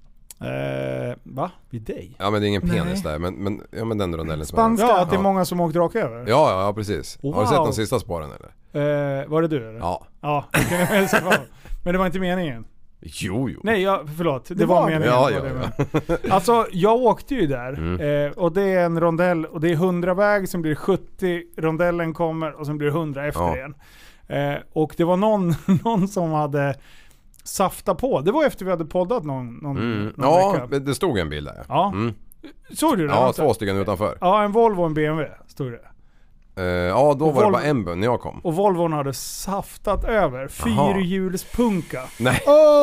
Eh, va? Vid dig? Ja men det är ingen penis Nej. där, men, men, ja, men den rondellen som Spanska. Ja, att det är Ja. många som åkt rakt över. Ja, ja, ja precis. Har Wow. du sett de sista spåren eller? Eh, var det du eller? Ja. Ja, det kan jag väl säga. Men det var inte meningen. Jo, jo. Nej, jag, förlåt. Det, Det var var det. meningen. Ja, var ja, det, ja. men- Alltså, jag åkte ju där. Mm. Eh, och det är en rondell. Och det är hundra väg, sen blir det sjuttio. Rondellen kommer och sen blir det hundra efter Ja. igen. Eh, och det var någon, någon som hade saftat på. Det var efter vi hade poddat någon, någon, Mm. någon Ja, vecka. men det stod en bil där. Ja. Mm. Såg du det? Ja, Alltså? två stycken utanför. Ja, en Volvo och en B M W stod det. Eh, ja, då Och var Volvo- det bara en bön när jag kom. Och Volvon hade saftat över. Aha. Fyrhjulspunka. Nej.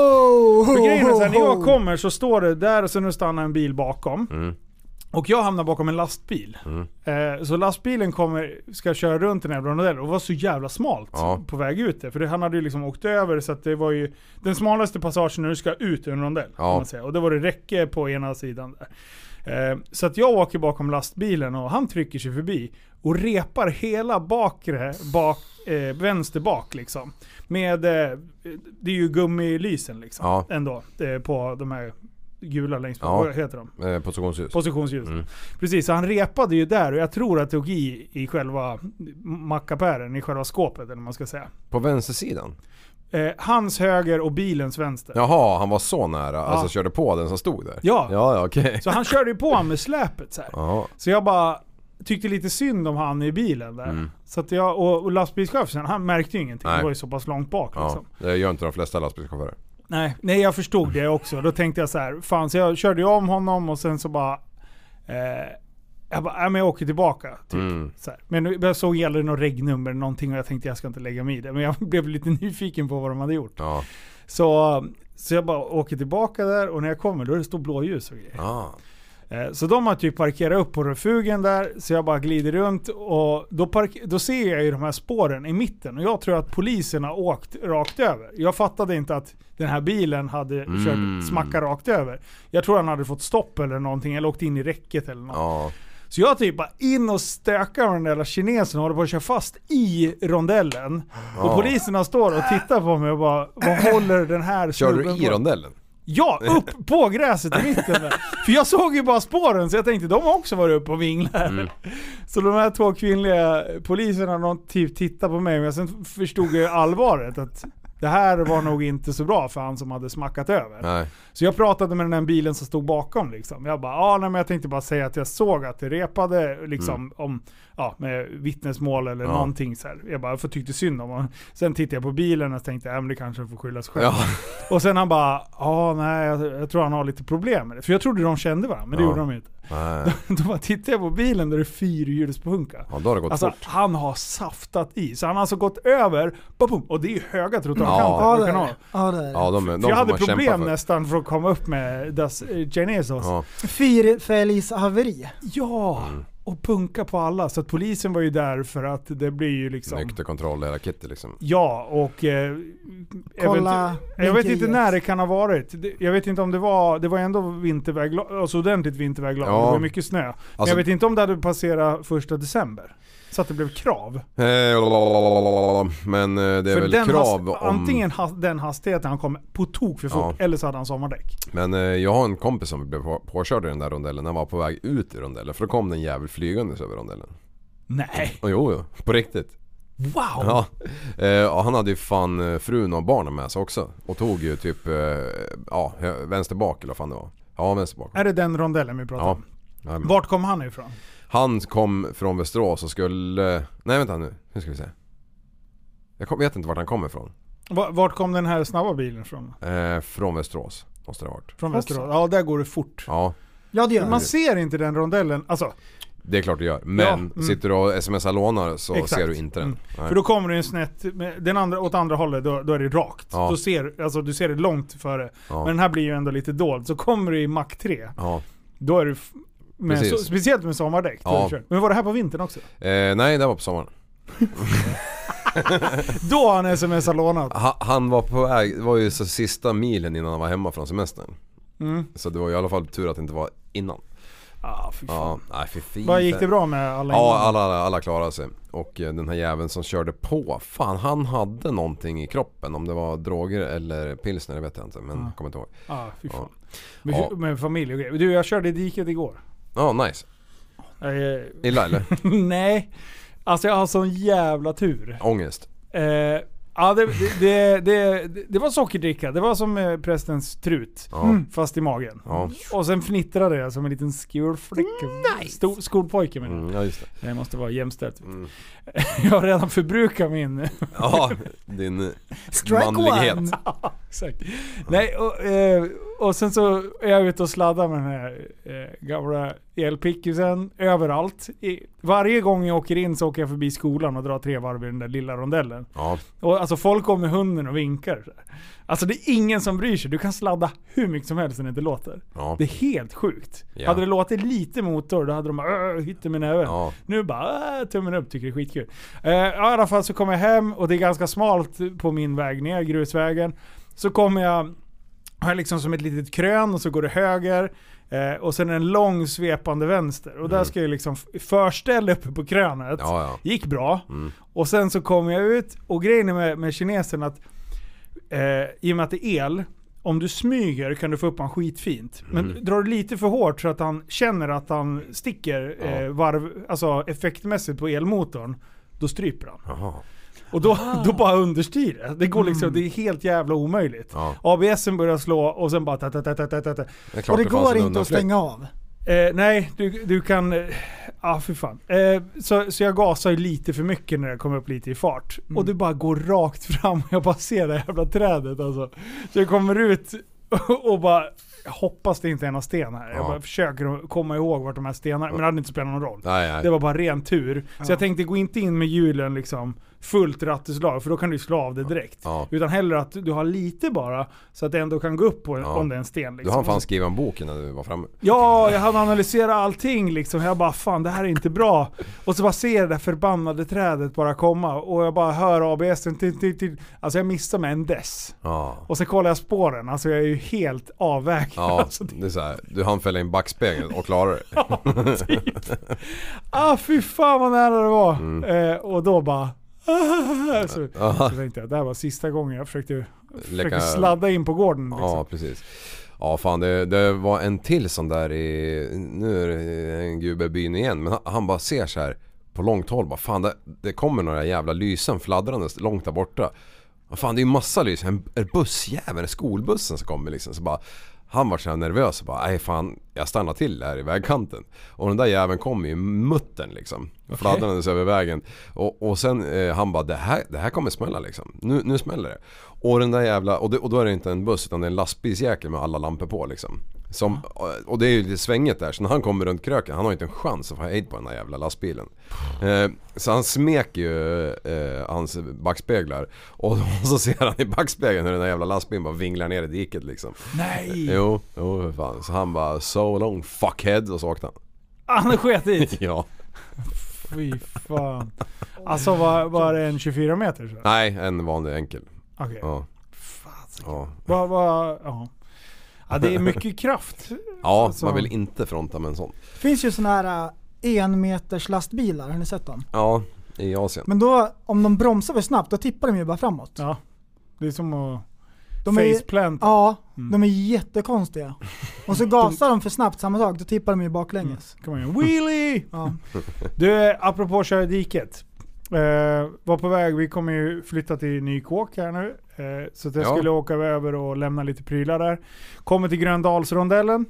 Oh, För grejen är så här, när jag oh. kommer så står det där och så nu stannar en bil bakom. Mm. Och jag hamnar bakom en lastbil. Mm. Eh, så lastbilen kommer, ska köra runt den här rondellen och var så jävla smalt Ja. på väg ut där. För det, han hade ju liksom åkt över så att det var ju den smalaste passagen när du ska ut ur en rondell. Ja. Kan man säga. Och det var det räcke på ena sidan där. Eh, så att jag åker bakom lastbilen och han trycker sig förbi och repar hela bakre, bak, eh, vänster bak liksom. Med, eh, det är ju gummilysen liksom. Ja. Ändå. Eh, på de här gula längst på, Ja. vad heter de? Eh, positionsljus. Positionsljus. Mm. Precis, så han repade ju där och jag tror att det tog i i själva mackapären, i själva skåpet eller vad man ska säga. På vänstersidan? Eh, hans höger och bilens vänster. Jaha, han var så nära. Alltså körde på den som stod där? Ja. Ja, ja okej. Så han körde ju på han med släpet så här. Ja. Så jag bara tyckte lite synd om han i bilen där. Mm. Så att jag, och, och lastbilschauffören, han märkte ju ingenting. Nej. Det var ju så pass långt bak Ja, liksom. det gör inte de flesta lastbilschaufförer. Nej, nej, jag förstod det också. Då tänkte jag så här, fan, så jag körde ju om honom och sen så bara eh, jag bara, äh, men jag åker tillbaka typ. Mm. Så här. Men jag såg gällde något regnummer eller någonting och jag tänkte jag ska inte lägga mig i det. Men jag blev lite nyfiken på vad de hade gjort. Ja. Så, så jag bara åker tillbaka där och när jag kommer då är det står blåljus och grejer. Ja. Eh, Så de har typ parkerat upp på refugen där, så jag bara glider runt och då, park- då ser jag ju de här spåren i mitten och jag tror att polisen har åkt rakt över. Jag fattade inte att den här bilen hade Mm. kört smacka rakt över. Jag tror han hade fått stopp eller någonting eller åkt in i räcket eller något. Ja. Så jag typ bara in och stökar med den där jävla kinesen och håller på att köra fast i rondellen. Ja. Och poliserna står och tittar på mig och bara, vad håller den här Körde du snubben i på? rondellen? Ja, upp på gräset i mitten där. För jag såg ju bara spåren så jag tänkte de har också varit uppe och vinglar. Mm. Så de här två kvinnliga poliserna de typ tittade på mig men sen förstod jag allvaret att det här var nog inte så bra för han som hade smackat över. Nej. Så jag pratade med den där bilen som stod bakom liksom. Jag bara, ja nej, men jag tänkte bara säga att jag såg att det repade liksom Mm. om, ja med vittnesmål eller Ja. någonting så här. Jag bara, jag tyckte synd om honom. Sen tittade jag på bilen och tänkte, ja men det kanske får skylla sig själv. Ja. Och sen han bara, ja nej jag, jag tror han har lite problem med det. För jag trodde de kände varandra, men det Ja. gjorde de inte. Nej. Då bara tittade jag på bilen där det är fyrhjulspunka. Ja, då har det gått Alltså fort. han har saftat i. Så han har alltså gått över, bum, bum, och det är ju höga trottoarkanter. Ja. Ja, Ja, det är det. Ja, det är det. Ja, de, de för jag hade får man kämpa problem för. nästan för att komma upp med Das Genesos. Ja. Ja. Fyrfälgshaveri. ja. Mm. Och punka på alla. Så att polisen var ju där för att det blir ju liksom... Nykterkontroll hela kittet liksom. Ja, och... Eh, Kolla eventu- jag vet inte blinkeriet. när det kan ha varit. Det- Jag vet inte om det var... Det var ändå vinterväglag, alltså ordentligt vinterväglag. Ja. Det var mycket snö. Men Alltså- jag vet inte om det hade passerat första december. Så att det blev krav. Eh, Men eh, det är För väl den krav hast- om... Antingen has- den hastigheten han kom på tok för fort, Ja. eller så hade han sommardäck. Men eh, jag har en kompis som blev på- påkörd i den där rondellen. Han var på väg ut i rondellen. För då kom den jävel flygandes över rondellen. Nej. Och jo, jo, på riktigt. Wow! Ja. Eh, och han hade ju fan eh, frun och barnen med sig också. Och tog ju typ, eh, ja, hö- vänster bak eller vad fan det var. Ja, vänster bak. Är det den rondellen vi pratar Ja. om? Ja. Vart kom han ifrån? Han kom från Västerås och skulle... Nej vänta nu, nu ska vi se. Jag kom, vet inte vart han kommer ifrån. Va- Vart kom den här snabba bilen ifrån? Eh, från Västerås måste det ha varit. Från Också. Västerås? Ja, där går det fort. Ja, Ja, det gör Man man. ser inte den rondellen, alltså, det är klart du gör. Men Ja, mm. sitter du och smsar lånar så Exakt. ser du inte den. Mm. Nej. för då kommer det en snett, med den andra, åt andra hållet, då, då är det rakt. Ja. Då ser, alltså, du ser det långt före. Ja. Men den här blir ju ändå lite dold. Så kommer du i Mac tre, Ja. då är det f- med, Precis. så, speciellt med sommardäck. då Ja. är det kört. Men var det här på vintern också? Eh, nej, det var på sommaren. Då har han smsat lånat. Ha, han var på väg, det var ju så sista milen innan han var hemma från semestern. Mm. Så det var i alla fall tur att det inte var innan. Ah, fy fan. Ja, nej, fy fin. Vad gick det bra med alla? Ja, alla, alla, alla klarade sig. Och eh, den här jäveln som körde på, fan han hade någonting i kroppen. Om det var droger eller pilsner, det vet jag inte. Men ah. jag kommer inte ihåg. Ah, fy fan. Ja. Med, Ja. med familj och grejer. Du, jag körde i diket igår. Ja, oh, nice. Eh, Illa eller? Nej. Alltså jag har sån jävla tur. Ångest. Eh, ja, det, det, det, det, det var sockerdricka. Det var som eh, prästens trut. Ja. Mm. Fast i magen. Ja. Och sen fnittrade jag som en liten skolflicka. Nice. Stor, skolpojke med Mm, ja, just det. det måste vara jämställt. Mm. Jag har redan förbrukat min... Ja, din Strike manlighet. one. Exakt. Nej, och, eh, och sen så är jag ute och sladdar med den här eh, gamla elpickisen överallt. I, varje gång jag åker in så åker jag förbi skolan och drar tre varv i den där lilla rondellen. Ja. Och alltså folk kommer med hunden och vinkar. Alltså det är ingen som bryr sig. Du kan sladda hur mycket som helst när det inte låter. Ja. Det är helt sjukt. Ja. Hade det låtit lite motor då hade de bara hittat med näven. Ja. Nu bara äh, tummen upp, tycker det är skitkul. Uh, I alla fall så kommer jag hem och det är ganska smalt på min väg ner, grusvägen. Så kommer jag, har liksom som ett litet krön och så går det höger. Uh, och sen en lång svepande vänster. Och mm. där ska jag liksom förställa uppe på krönet. Ja, ja. Gick bra. Mm. Och sen så kommer jag ut och grejen är med, med kinesen att uh, i och med att det är el, om du smyger kan du få upp han skitfint. Men Mm. drar du lite för hårt så att han känner att han sticker Ja. eh, varv, alltså effektmässigt på elmotorn, då stryper han. Jaha. Och då, då bara understyr det. Det går liksom, det är helt jävla omöjligt. Ja. A B S:en börjar slå och sen bara ta, ta, ta, ta, ta, ta. Det är klart Och det det fanns går en inte att undanflykt. stänga av. Eh, nej, du, du kan... Ja, ah, för fan. Eh, så, så jag gasar ju lite för mycket när jag kommer upp lite i fart. Mm. Och det bara går rakt fram och jag bara ser det jävla trädet alltså. Så jag kommer ut och bara... Jag hoppas det inte är någon sten här. Jag Ja. bara försöker komma ihåg vart de här stenarna... Men det hade inte spelat någon roll. Nej, nej. Det var bara ren tur. Så Ja. jag tänkte gå inte in med hjulen liksom fullt ratteslag, för då kan du slå av det direkt. Ja. Utan hellre att du har lite bara, så att det ändå kan gå upp på, Ja. om det är en sten. Liksom. Du hann fan skriva en bok innan du var framme. Ja, jag hade analyserat allting liksom. Jag bara, fan det här är inte bra. Och så bara ser det där förbannade trädet bara komma. Och jag bara hör A B S:en till, till, till. Alltså jag missar med en dess. Ja. Och så kollar jag spåren. Alltså jag är ju helt avvägd. Ja, Alltså, det är så här, du hann fälla in backspegeln och klara det. ja, typ. Ah, fy fan vad nära det var. Mm. Eh, och då bara... så, Aha. så tänkte jag, det här var sista gången jag försökte, försökte Leka- sladda in på gården. Liksom. Ja, precis. Ja, fan det, det var en till sån där i... Nu är det en gubbe i byn igen, men han, han bara ser så här på långt håll. Bara, fan, det, det kommer några jävla lysen fladdrandes långt där borta. Vad fan, det är ju massa lys. En, en bussjävel, en skolbussen som kommer liksom. Så bara... Han var så här nervös och bara, nej fan, jag stannar till här i vägkanten. Och den där jäveln kom ju muttern liksom. Fladdrandes över vägen. Och, och sen eh, han bara, det här, det här kommer smälla liksom. Nu, nu smäller det. Och den där jävla, och, det, och då är det inte en buss utan det är en lastbilsjäkel med alla lampor på liksom. Som, och det är ju lite svänget där, så när han kommer runt kröken, han har ju inte en chans att få hejd på den där jävla lastbilen. Eh, så han smeker ju eh, hans backspeglar. Och så ser han i backspegeln hur den där jävla lastbilen bara vinglar ner i diket liksom. Nej! Jo, jo för fan. Så han bara, so long fuckhead, och så åkte han. Han är sket dit. Ja. Fy fan. Alltså var, var det en tjugofyra meter? Så? Nej, en vanlig enkel. Okej. Okay. Ja. Fan. Ja. Vad, vad, ja. Ja, det är mycket kraft. Ja, Alltså. man vill inte fronta med en sån. Det finns ju såna här uh, en meters lastbilar, har ni sett dem? Ja, i Asien. Men då, om de bromsar för snabbt, då tippar de ju bara framåt. Ja. Det är som att De är, faceplant. ja, Mm. de är jättekonstiga. Och så gasar de för snabbt samma sak, då tippar de ju baklänges. Kan man göra en wheelie! Ja. Du, apropå köra diket. Eh, var på väg, vi kommer ju flytta till Nykåk här nu. Eh, så att jag Ja. skulle åka över och lämna lite prylar där. Kommer till Gröndalsrondellen.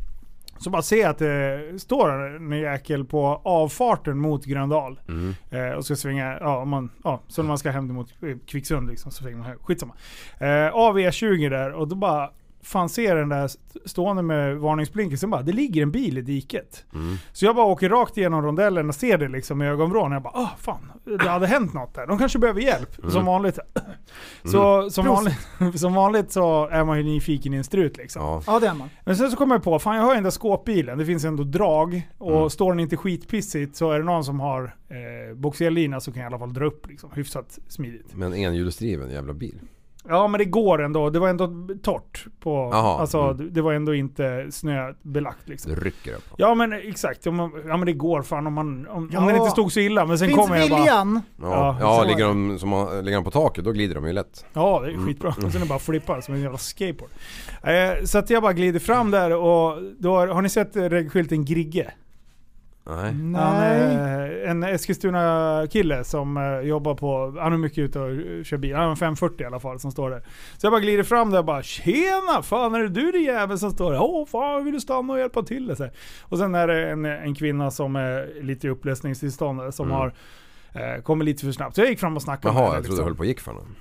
Så bara se att det står en jäkel på avfarten mot Gröndal. Mm. Eh, och ska svänga, ja, om man, ja, så när man ska hem mot Kvicksund liksom, så svänger man här. Skitsamma. Eh, av E tjugo där, och då bara fan ser den där stående med varningsblinker, sen bara, det ligger en bil i diket. Mm. Så jag bara åker rakt igenom rondellen och ser det liksom med ögonvrån. Jag bara, ah fan, det hade hänt något där. De kanske behöver hjälp, Mm. som vanligt. Så som vanligt, som vanligt så är man ju nyfiken i en strut liksom. Ja. Ja, det är man. Men sen så kommer jag på, fan jag har ju den där skåpbilen, det finns ändå drag och Mm. står den inte skitpissigt så är det någon som har eh, boxerlina så kan jag i alla fall dra upp liksom, hyfsat smidigt. Men enhjulsdriven jävla bil. Ja men det går ändå, det var ändå torrt på, Aha, alltså mm. det, det var ändå inte snöbelagt liksom. Det rycker upp. Ja men exakt, ja men, ja, men det går fan om man, om, Ja. om den inte stod så illa men sen Finns kommer jag bara... viljan? Ja, Ja, ja så ligger, de, som, har- ligger de på taket då glider de ju lätt. Ja, det är skitbra. Och sen är det bara flippa som en jävla skateboard. Eh, så att jag bara glider fram där och då har, har ni sett regskylten Grigge? Nej. Han Nej. är en Eskilstuna-kille som eh, jobbar på, han är mycket ute och kör bil, han har en fem fyrtio i alla fall som står där. Så jag bara glider fram där och bara tjena, fan är det du det jävel som står där? Åh fan, vill du stanna och hjälpa till? Det, så här. Och sen är det en, en kvinna som är lite i upplösningstillstånd som Mm. har eh, kommit lite för snabbt. Så jag gick fram och snackade med Jaha, henne. jag trodde jag höll på och gick för någon.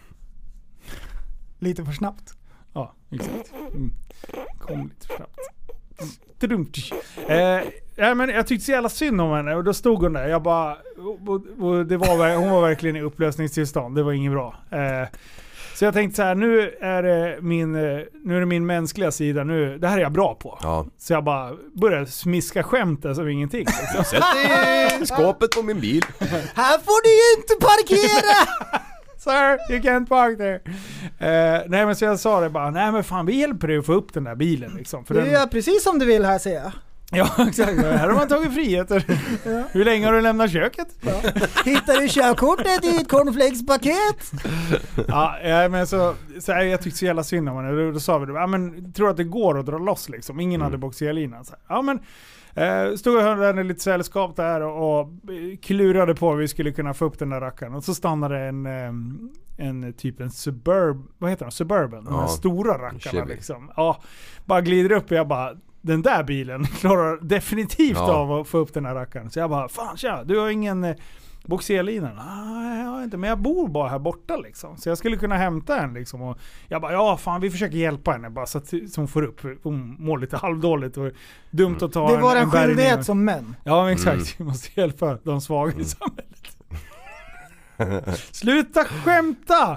Lite för snabbt. Ja, exakt. Mm. Kom lite för snabbt. Tudumt. Eh, ja, men jag tyckte så jävla synd om henne och då stod hon där. Jag bara, och, och det var, ver- hon var verkligen i upplösningstillstånd. Det var inget bra. Eh, så jag tänkte så här, nu är det min, eh, nu är det min mänskliga sida. Nu, det här är jag bra på. Ja. Så jag bara började smiska skämt som ingenting. Liksom. Sätt i skåpet på min bil. Här får du ju inte parkera! Sir, you can't park there. Eh, nej men så jag sa det bara, nej men fan vi hjälper dig att få upp den där bilen liksom. För Du den, gör precis som du vill här, ser jag. ja exakt, här har man tagit friheter. Hur länge har du lämnat köket? Hittar du körkortet i ett cornflakespaket? Ja, ja men så, så här, jag tyckte så jävla synd om henne. Då, då sa vi det, ja men tror att det går att dra loss liksom. Ingen hade boxerlina. Så här, ja men eh, stod och hörde henne lite sällskap där och, och klurade på hur vi skulle kunna få upp den där rackaren. Och så stannade en eh, en typ en suburb, vad heter det? Suburban, de här Ja, stora rackarna Chevy. liksom. Ja, bara glider upp och jag bara, den där bilen klarar definitivt Ja. av att få upp den här rackaren. Så jag bara, fan tja, du har ingen eh, boxerlina? Nej, jag har inte, men jag bor bara här borta liksom. Så jag skulle kunna hämta en liksom. Och jag bara, ja fan vi försöker hjälpa henne bara så att så hon får upp. Hon mår lite halvdåligt och dumt att ta Det en, var en bärgning. skyldighet som män. Ja men exakt, Mm. vi måste hjälpa de svaga i samhället. Sluta skämta!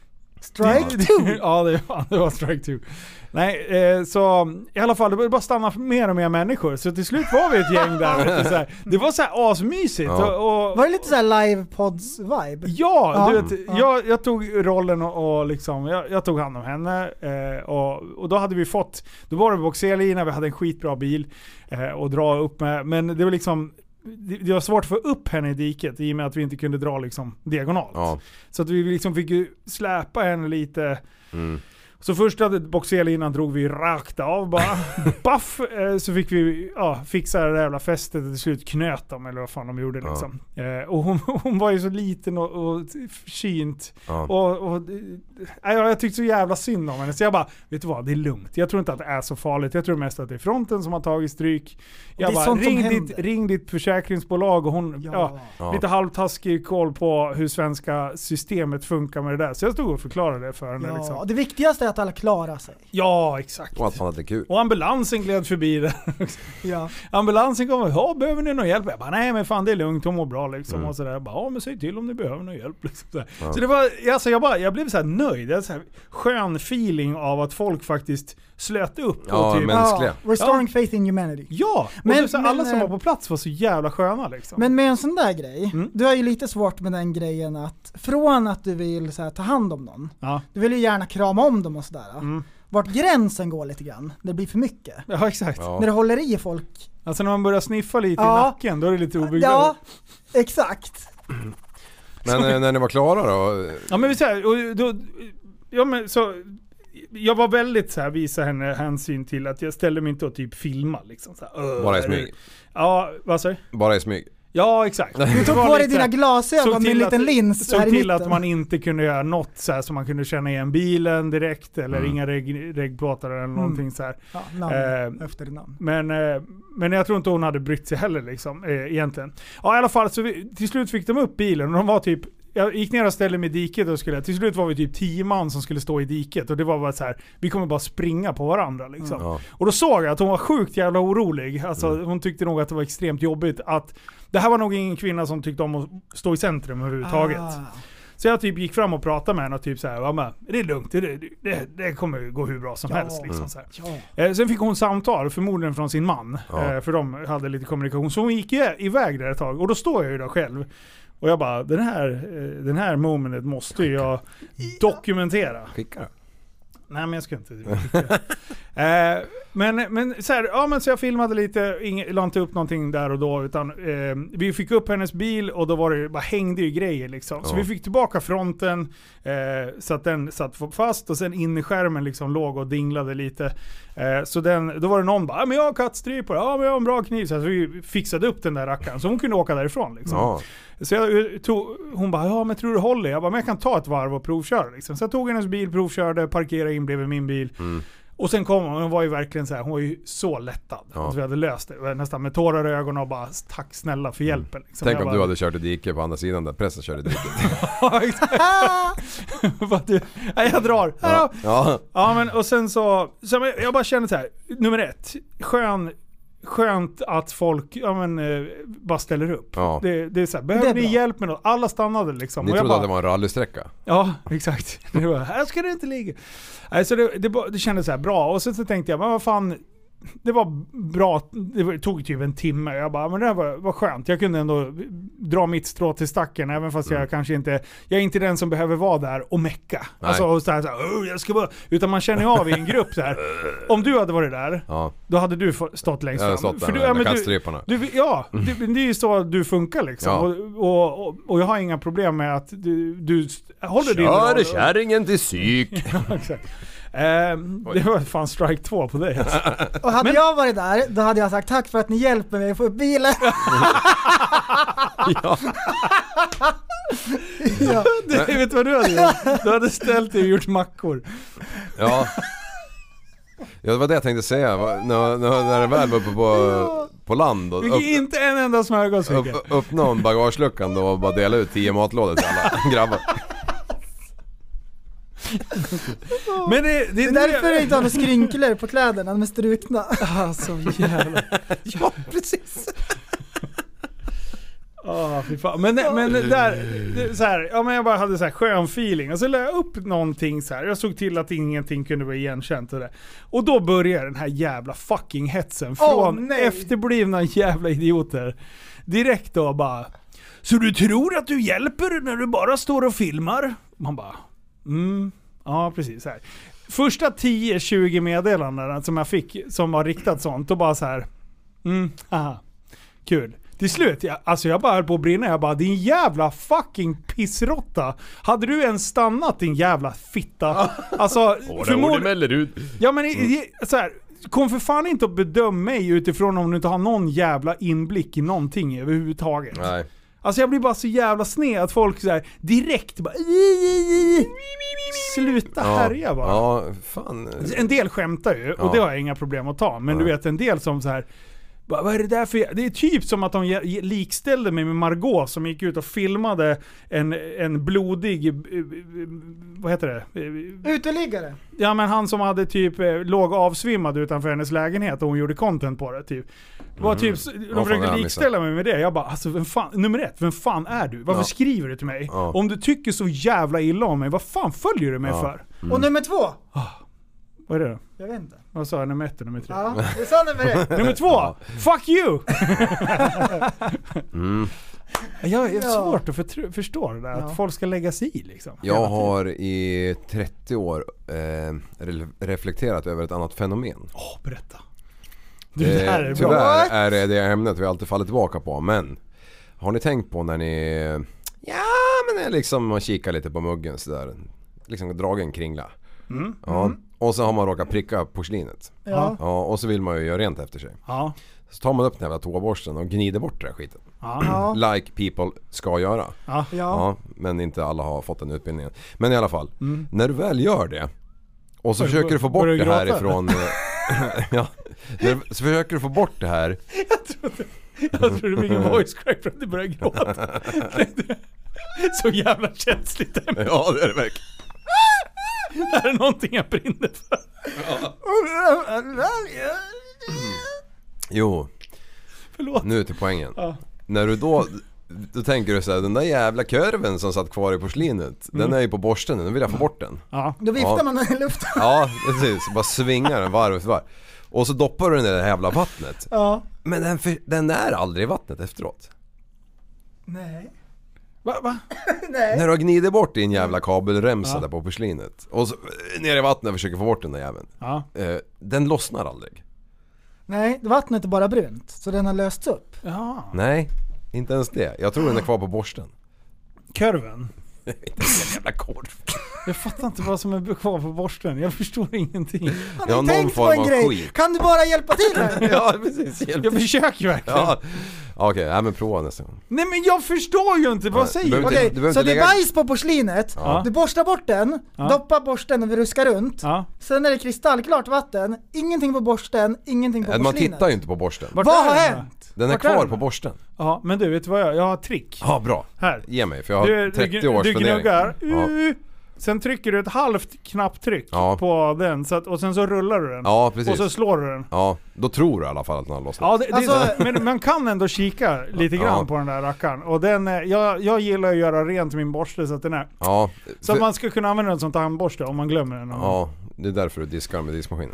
Strike two! Ja det var, det var strike two. Nej, eh, så i alla fall det började bara stanna mer och mer människor. Så till slut var vi ett gäng där. vet du, så här. Det var så här asmysigt. Ja. Och, och, Var det lite såhär livepods-vibe? ja, Ja. du vet, Ja. jag, jag tog rollen och, och liksom, jag, jag tog hand om henne. Eh, och, och då hade vi fått, då var det boxerlina, vi hade en skitbra bil eh, att dra upp med. Men det var liksom, det, det var svårt att få upp henne i diket i och med att vi inte kunde dra liksom diagonalt. Ja. Så att vi liksom fick ju släpa henne lite. Mm. Så första boxerlinan drog vi rakt av bara. Baff! Eh, så fick vi ja, fixa det där jävla fästet och till slut knöt dem eller vad fan de gjorde liksom. Eh, och hon, hon var ju så liten och, och kynt. Ja. Och, och, äh, jag tyckte så jävla synd om henne. Så jag bara, vet du vad, det är lugnt. Jag tror inte att det är så farligt. Jag tror mest att det är fronten som har tagit stryk. Jag det är bara, sånt som ring ditt, händer. ring ditt försäkringsbolag och hon, ja. Ja. Ja. lite halvtaskig koll på hur svenska systemet funkar med det där. Så jag stod och förklarade det för henne. Ja, Liksom. det viktigaste är att alla klarar sig. Ja, exakt. Och att man hade kul. Och ambulansen gled förbi där. Ja. Ambulansen kom och ja, behöver ni någon hjälp? Jag bara, nej men fan det är lugnt, hon mår bra liksom. Mm. Och sådär. Jag bara, ja men säg till om ni behöver någon hjälp. Liksom. Så, Ja. så det var, alltså jag, bara, jag blev så här nöjd. Jag hade så här skön feeling av att folk faktiskt slöt upp. Ja, och typ, men- Mänskliga. Ja, restoring faith in humanity. ja, och Men- det, så här, men, alla som eh, var på plats var så jävla sköna liksom. Men med en sån där grej, Mm. du har ju lite svårt med den grejen att från att du vill så här, ta hand om någon, ja. du vill ju gärna krama om dem och sådär. Mm. Vart gränsen går lite grann, det blir för mycket. ja, exakt. Ja. När du håller i folk. Alltså när man börjar sniffa lite Ja. i nacken, då är det lite obekvämt. Ja, exakt. Men eh, när ni var klara då? Ja men vi säger, och då, ja men så jag var väldigt så här, visa henne hänsyn till att jag ställde mig inte och typ filma liksom så här, "Åh, Bara i är smyg? det-" Ja, vad säger du? Bara i smyg? Ja, exakt. Du tog på dig dina glasögon med en liten lins såg här i till mitten. att man inte kunde göra något så här så man kunde känna igen bilen direkt eller Mm. inga reg, regplåtar eller någonting så här. Ja, namn Eh, efter namn. Men, eh, men jag tror inte hon hade brytt sig heller liksom, eh, egentligen. Ja i alla fall, så vi, till slut fick de upp bilen och de var typ, jag gick ner och ställde mig i diket och skulle, till slut var vi typ tio man som skulle stå i diket och det var bara så här, vi kommer bara springa på varandra liksom. Ja. Och då såg jag att hon var sjukt jävla orolig. Alltså Mm. hon tyckte nog att det var extremt jobbigt att, det här var nog ingen kvinna som tyckte om att stå i centrum överhuvudtaget. Ah. Så jag typ gick fram och pratade med henne och typ så här, men det är lugnt, det, det, det kommer gå hur bra som Ja. helst. Liksom, så här. Ja. Eh, sen fick hon samtal, förmodligen från sin man, Ja. eh, för de hade lite kommunikation. Så hon gick i- iväg där ett tag, och då står jag ju där själv. Och jag bara, den här, eh, den här momentet måste jag dokumentera. Skicka det. Nej, men jag ska inte eh, men, men så här, ja men så jag filmade lite, ing, la inte upp någonting där och då, utan eh, vi fick upp hennes bil och då var det bara hängde ju grejer liksom. Så Ja. vi fick tillbaka fronten eh, så att den satt fast, och sen in i skärmen liksom låg och dinglade lite. Eh, så den, då var det någon bara, ja men jag har kattstrypor, ja men jag har en bra kniv, så vi fixade upp den där rackaren så hon kunde åka därifrån liksom. Ja. Så jag tog, hon bara, ja men tror du håller? Jag bara, men jag kan ta ett varv och provköra liksom. Så jag tog hennes bil, provkörde, parkerade in bredvid min bil. Mm. Och sen kom hon, hon var ju verkligen så här, hon var ju så lättad Ja. att vi hade löst det. Jag var nästan med tårar i ögonen och bara, tack snälla för hjälpen. Liksom. Tänk Jag om bara, du hade kört i diket på andra sidan där pressen körde i diket. Ja, exakt. Vad du- Nej, jag drar. Ja. Ja. Ja. Ja, men och sen så, så jag bara känner så här, nummer ett, skön, skönt att folk ja, men, eh, bara ställer upp. Ja. Det, det är så här, behöver Det är ni bra. hjälp med något? Alla stannade liksom. Ni Och jag trodde bara, att det var en rallysträcka? ja, exakt. Det var, här ska det inte ligga. Nej, så det, det, bara- det kändes så här bra. Och sen så tänkte jag, men vad fan, det var bra. Det var- det tog typ en timme. Jag bara, men det här var, var skönt. Jag kunde ändå dra mitt strå till stacken, även fast jag kanske inte, jag är inte den som behöver vara där och mecka. Nej. Alltså, och så här, så här, "Åh, jag ska vara, utan man känner ju av i en grupp så här. Om du hade varit där, Ja. då hade du få- stått längst Jag hade fram. stått där du, med men du, kattstryparna. du, ja, det, det är ju så du funkar liksom. Ja. Och, och, och, och jag har inga problem med att du, du håller din Kör roll. kärringen till psyk! Exakt. Ehm, det var fan strike två på dig alltså. Och hade Men- jag varit där, då hade jag sagt tack för att ni hjälper mig att få upp bilen. Ja. Ja. Du, vet vad du hade gjort? Du hade ställt dig och gjort mackor. Ja. Ja, det var det jag tänkte säga. Va- När, när, när det väl var uppe på, på land och Du upp, fick inte en enda smörgås. upp, Micke. öppna en bagageluckan då och bara dela ut tio matlådor till alla grabbar. Men det, det Det är därför jag inte har några skrynklor på kläderna, de är strukna. Alltså jävlar. Ja, precis. Oh, fy fan. Men, men där, det, så här, ja men jag bara hade så här skön feeling. Och så lade jag upp någonting så här. Jag såg till att ingenting kunde vara igenkänt och det. Och då börjar den här jävla fucking hetsen Åh, från nej. efterblivna jävla idioter. Direkt då bara, så du tror att du hjälper när du bara står och filmar? Man bara, mm, ja precis så här. Första tio tjugo meddelanden som jag fick som var riktat sånt, och bara så här, mm, haha, kul. Till slut, jag, alltså jag bara höll på att brinna. Jag bara, din jävla fucking pissrotta. Hade du ens stannat din jävla fitta? Alltså, förmodligen... Ja men i, i, så här, kom för fan inte att bedöma mig utifrån om du inte har någon jävla inblick i någonting överhuvudtaget. Nej. Alltså jag blir bara så jävla sned att folk så här direkt bara... Sluta härja bara. Ja, fan. En del skämtar ju, och Ja. det har jag inga problem att ta. Men Nej. du vet, en del som så här, "Va- vad är det där för... Det är typ som att de ge- likställde mig med Margot som gick ut och filmade en, en blodig... eh, eh, Vad heter det? Eh, Uteliggare. Ja men han som hade typ eh, låg avsvimmad utanför hennes lägenhet och hon gjorde content på det typ. Det var typ, de fan, det försökte har jag likställa mig med det. Jag bara, alltså vem fan, nummer ett, vem fan är du? Varför Ja. skriver du till mig? Ja. Om du tycker så jävla illa om mig, vad fan följer du mig Ja. för? Och nummer två. Vad är det då? Jag vet inte. Vad sa jag? Nummer ett och nummer tre? Ja, det sa nummer ett. Nummer två! Fuck you! Mm. Jag jag har Ja. svårt att förtr- förstå det där, Ja. att folk ska lägga sig i liksom. Jag Hela tiden. har i trettio år eh, re- reflekterat över ett annat fenomen. Åh, berätta. Du, det här är Eh, bra. tyvärr är det det ämnet vi alltid faller tillbaka på, men har ni tänkt på när ni, ja men det är liksom man kikar lite på muggen sådär, liksom dragen kringla. Mm. Ja. Och så har man råkat pricka porslinet. Ja. Ja, och så vill man ju göra rent efter sig. Ja. Så tar man upp den här jävla toaborsten och gnider bort den här skiten. Ja. Ja. Like people ska göra. Ja. Ja. Ja, men inte alla har fått den utbildningen. Men i alla fall, Mm. när du väl gör det och så Bör- försöker du få bort börjar det du här gråta? ifrån... ja, när du, så försöker du få bort det här. Jag tror du fick en voice crack för att du började gråta. Så jävla känsligt. Ja, det är det verkligen. Det här är någonting jag brinner för. Jo, Förlåt. nu till poängen. Ja. När du då då tänker du så här, den där jävla kurven som satt kvar i porslinet, mm. den är ju på borsten, den vill jag få bort den. Ja. Då viftar ja. man den i luften. Ja, precis. Bara svingar den varv för varv. Och så doppar du den i det här jävla vattnet. Ja. Men den, för, den är aldrig i vattnet efteråt. Nej. Va? Va? Nej. När du har gnidit bort din jävla kabelremsa ja. där på porslinet och så ner i vattnet och försöker få bort den där jäveln. Ja. Eh, den lossnar aldrig. Nej, vattnet är bara brunt. Så den har lösts upp. Ja. Nej, inte ens det. Jag tror den är kvar på borsten. Kurven? Inte en jävla korv. Jag fattar inte vad som är kvar på borsten. Jag förstår ingenting. Han har tänkt på en grej. Skit. Kan du bara hjälpa till här? Ja, precis. Hjälp jag försöker verkligen. Ja. Okej, okay, ja, men prova nästa gång. Nej, men jag förstår ju inte. Vad ja, säger du? Okej, okay, så det lägga... är bajs på porslinet. Ja. Du borstar bort den. Ja. Doppar borsten och vi ruskar runt. Ja. Sen är det kristallklart vatten. Ingenting på borsten, ingenting på ja, porslinet. Man tittar ju inte på borsten. Vart vad har hänt? Den är Vart kvar är på borsten. Ja, men du, vet du vad jag Jag har trick. Ja, bra. Här. Ge mig, för jag har du, trettio du, års du fundering. Gnuggar. Ja. Sen trycker du ett halvt knapptryck ja. på den så att, och sen så rullar du den. Ja, precis. Och så slår du den. Ja, då tror du i alla fall att den har lossnat. Ja, det, det alltså, men man kan ändå kika lite grann ja. på den där rackaren. Och den, jag, jag gillar att göra rent min borste så att den är. Ja. Så att man ska kunna använda den som tandborste om man glömmer den. Ja, det är därför du diskar med diskmaskinen.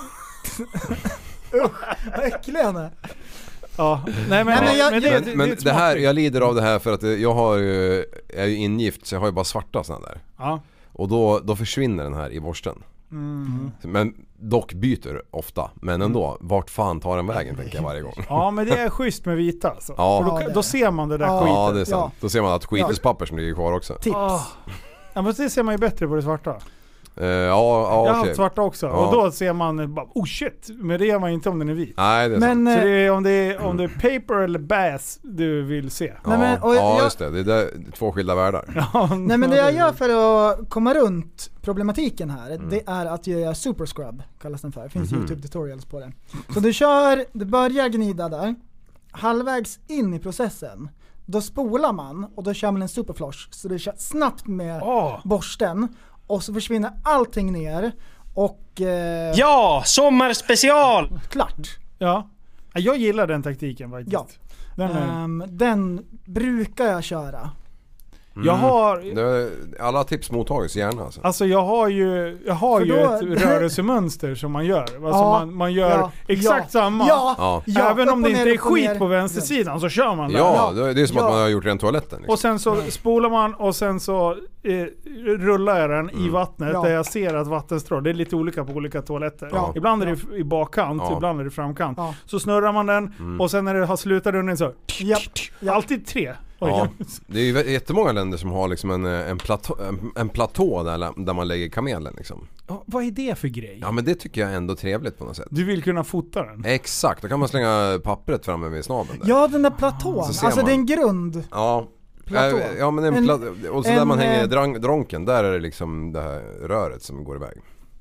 Usch, vad äcklig han är. Ja, nej men, nej, men, jag, men, det, men, det, men det, det här, jag lider av det här för att jag har ju, jag är ju ingift så jag har ju bara svarta sådana där. Ja. Och då, då försvinner den här i borsten. Mm. Men dock byter ofta. Men ändå, vart fan tar den vägen tänker jag varje gång. Ja, men det är schysst med vita alltså. Ja. För då, då ser man det där ja. skiten. Ja, det är sant. Ja. Då ser man att skitespapper som ligger kvar också. Tips. Oh. Ja, men det ser man ju bättre på det svarta. Uh, ja, ja, jag har okay. haft svarta också. Ja. Och då ser man bara, oh shit, men det gör man inte om den är vit. Nej, det är men, sant. Så det är, om, det är, om det är paper eller bass du vill se. Ja, nej, men, och ja jag, just det. Det är, där, det är två skilda världar. Ja, nej men det jag gör för att komma runt problematiken här, mm. det är att göra super scrub, kallas den för. Det finns mm-hmm. YouTube tutorials på det. Så du kör, du börjar gnida där, halvvägs in i processen. Då spolar man och då kör man en superflush. Så du kör snabbt med oh. borsten. Och så försvinner allting ner och... Eh, ja, sommarspecial! Klart. Ja, jag gillar den taktiken faktiskt. Ja. Den, är... um, den brukar jag köra. Mm. Jag har... Det, alla tips mottages gärna alltså. Alltså jag har ju, jag har ju då, ett rörelsemönster som man gör. Alltså ja, man, man gör ja, exakt ja, samma. Ja, ja, även om det inte är skit ner. på vänstersidan så kör man där. Ja, det är som ja. att man har gjort rent toaletten. Liksom. Och sen så spolar man och sen så eh, rullar jag den mm. i vattnet ja. där jag ser att vattenstrål. Det är lite olika på olika toaletter. Ja. Ibland är det i bakkant, ja. ibland är det i framkant. Ja. Så snurrar man den mm. och sen när det har slutat runnen så... Ja. Ja. Alltid tre. Ja, det är ju jättemånga länder som har liksom en, en, platå, en, en platå där, där man lägger kamelen liksom. Ja, vad är det för grej? Ja, men det tycker jag är ändå trevligt på något sätt. Du vill kunna fota den? Exakt, då kan man slänga pappret framme vid snabeln där. Ja, den där platån, alltså man. Det är en grund. Ja, platå. Ja men en, en platå. Och så en, där man hänger en, drank, dronken, där är det liksom det här röret som går iväg.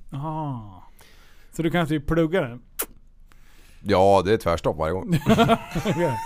Aha. Så du kan typ plugga den? Ja, det är tvärstopp varje gång. ja.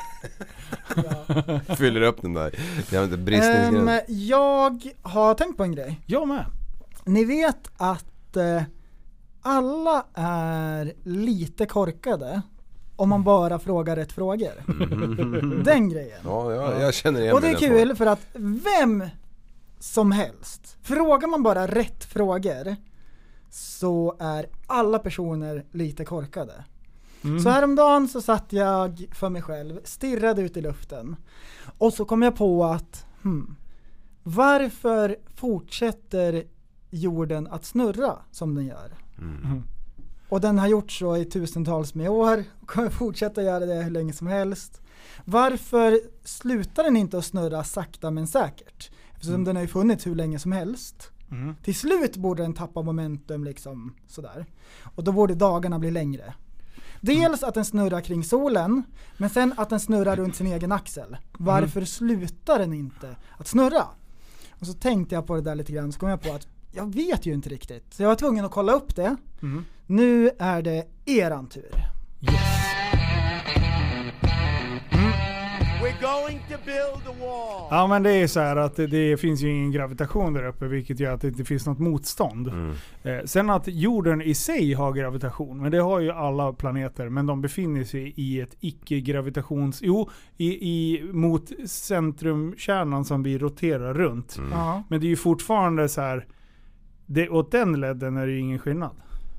Fyller upp den där. Jag vet inte, bristningsgrejen. Um, jag har tänkt på en grej. Jag med. Ni vet att uh, alla är lite korkade om man bara frågar rätt frågor. Mm. Den grejen. Ja, ja, jag känner igen. Och det är kul frågan. För att vem som helst, frågar man bara rätt frågor så är alla personer lite korkade. Mm. Så häromdagen så satt jag för mig själv, stirrade ut i luften och så kom jag på att hmm, varför fortsätter jorden att snurra som den gör? Mm. Och den har gjort så i tusentals med år och kommer fortsätta göra det hur länge som helst. Varför slutar den inte att snurra sakta men säkert? Eftersom mm. den har ju funnits hur länge som helst. Mm. Till slut borde den tappa momentum liksom sådär. Och då borde dagarna bli längre. Dels att den snurrar kring solen, men sen att den snurrar runt sin egen axel. Varför mm. slutar den inte att snurra? Och så tänkte jag på det där lite grann, så kom jag på att jag vet ju inte riktigt. Så jag var tvungen att kolla upp det. Mm. Nu är det eran tur. Yes. Mm. We going to build a wall. Ja, men det är så här att det, det finns ju ingen gravitation där uppe, vilket gör att det inte finns något motstånd. Mm. Eh, sen att jorden i sig har gravitation, men det har ju alla planeter, men de befinner sig i ett icke-gravitations... Jo, i, i, mot centrumkärnan som vi roterar runt. Mm. Ja. Men det är ju fortfarande så här, det, åt den ledden är det ju ingen skillnad.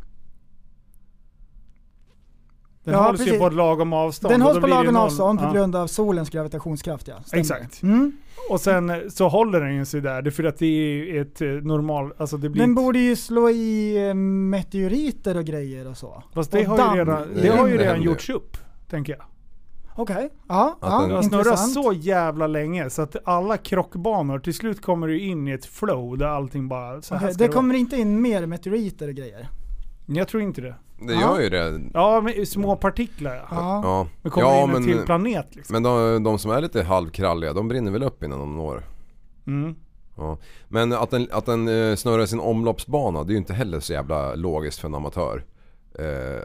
Den Ja, hålls precis. ju på ett lagom avstånd. Den och hålls då på blir det lagom noll. avstånd på Ja. grund av solens gravitationskraft. Ja. Stämmer. Exakt. Mm. Och sen så håller den ju sig där. Det är för att det är ett eh, normal... Alltså det blir Den ett, borde ju slå i eh, meteoriter och grejer och så. fast det och har damm. ju redan, det Det har ju händer redan ju. gjorts upp, tänker jag. Okej, ja, Att ja den- Det har snurrat intressant. så jävla länge så att alla krockbanor, till slut kommer du in i ett flow där allting bara... Så här Okej, ska det det kommer inte in mer meteoriter och grejer. vara. Jag tror inte det. Det Ja. gör ju det. Ja, men små partiklar ja. Ja. Ja, Men kommer ja in en men, till planet liksom. men de, de som är lite halvkralliga, de brinner väl upp innan de når. Mm. Ja. Men att den, att den eh, snurrar sin omloppsbana, det är ju inte heller så jävla logiskt för en amatör. Eh,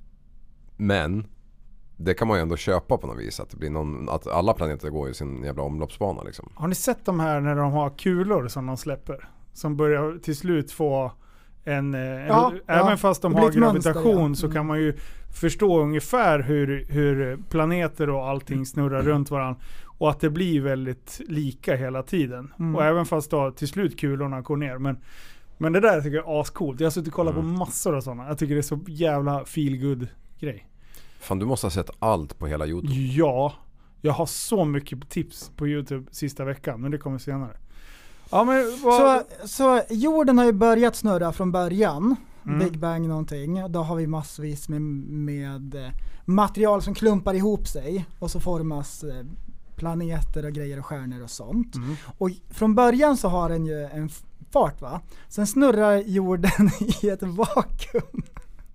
men det kan man ju ändå köpa på något vis, att det blir någon, att alla planeter går i sin jävla omloppsbana liksom. Har ni sett de här när de har kulor som de släpper? Som börjar till slut få en... eh, Ja, även ja. fast de Det har blir ett mönster, gravitation ja. så Mm. kan man ju förstå ungefär hur, hur planeter och allting snurrar runt varandra. Och att det blir väldigt lika hela tiden. Mm. Och även fast då till slut kulorna går ner. Men, men det där tycker jag är ascoolt. Jag har suttit och kollat Mm. på massor av sådana. Jag tycker det är så jävla feel good grej. Fan, du måste ha sett allt på hela YouTube. Ja, jag har så mycket tips på YouTube sista veckan, men det kommer senare. Ja, men vad... Så, så jorden har ju börjat snurra från början. Mm. Big Bang någonting. Då har vi massvis med, med eh, material som klumpar ihop sig. Och så formas eh, planeter och grejer och stjärnor och sånt. Mm. Och från början så har den ju en f- fart va. Sen snurrar jorden i ett vakuum.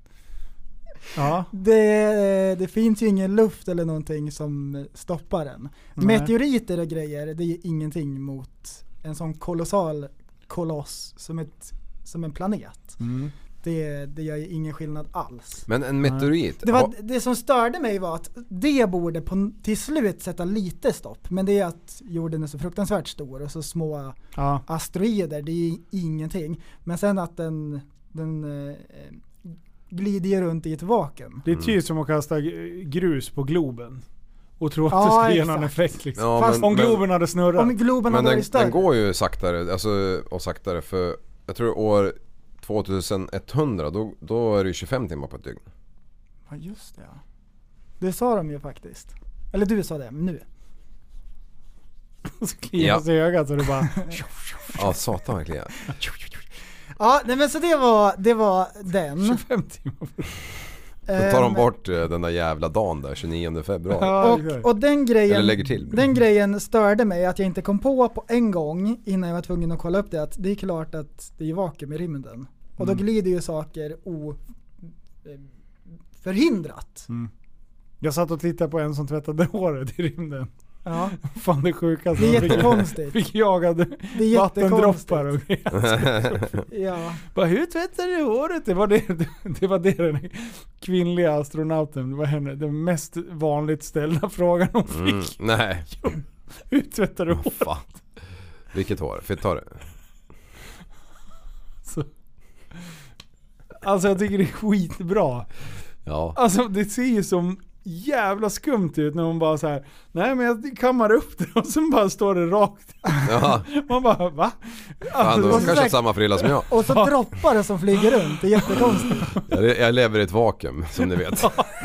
Ja. Det, det finns ju ingen luft eller någonting som stoppar den. Nej. Meteoriter och grejer, det är ju ingenting mot en sån kolossal koloss som, ett, som en planet. Mm. Det, det gör ju ingen skillnad alls. Men en meteorit, Det, var, ha- det som störde mig var att det borde på, till slut sätta lite stopp. Men det är att jorden är så fruktansvärt stor och så små Ja. asteroider, det är ju ingenting. Men sen att den, den eh, glider ju runt i ett vakuum. Det är typ som att kasta g- grus på Globen. Och tro att Ja, det skulle ge någon exakt. effekt liksom. Ja, Fast men- Om men- Globen hade snurrat. Om Globen Men hade den, varit större. den går ju saktare, alltså, och saktare för jag tror år tjugoetthundra då, då är det tjugofem timmar på ett dygn. Ja just det ja. Det sa de ju faktiskt. Eller du sa det, men nu. Så kliar sig i ögat så det bara... Ja, satan verkligen. Ja, nej, men så det var, det var den. tjugofem timmar. Då tar de Ehm, bort eh, den där jävla dagen där, tjugonionde februari. Ja, och, och den grejen, Eller lägger till. den grejen störde mig att jag inte kom på på en gång innan jag var tvungen att kolla upp det att det är klart att det är vakuum i rymden. Och då Mm. glider ju saker o, eh, förhindrat. Mm. Jag satt och tittade på en som tvättade håret i rymden. Ja, Fan det sjukaste. det är Han fick- jättekonstigt. Fick jagade Det är vattendroppar och jättekonstigt. grejer. Ja. Bara, hur tvättar du håret? Det var det, det var det den kvinnliga astronauten, det var henne, den mest vanligt ställda frågan hon fick. Mm, nej, Hur tvättar du håret? fan. Vilket hår? Fitt hår? Så. Alltså jag tycker det är skitbra. Ja. Alltså det ser ju som jävla skumt ut när hon bara så här. Nej men jag kammar upp det och sen bara står det rakt. Ja, Man bara, va? fan, du och har så kanske sagt- samma frilla som jag. Och så droppar det som flyger runt. Det är jättekonstigt. Jag, jag lever i ett vakuum, som ni vet.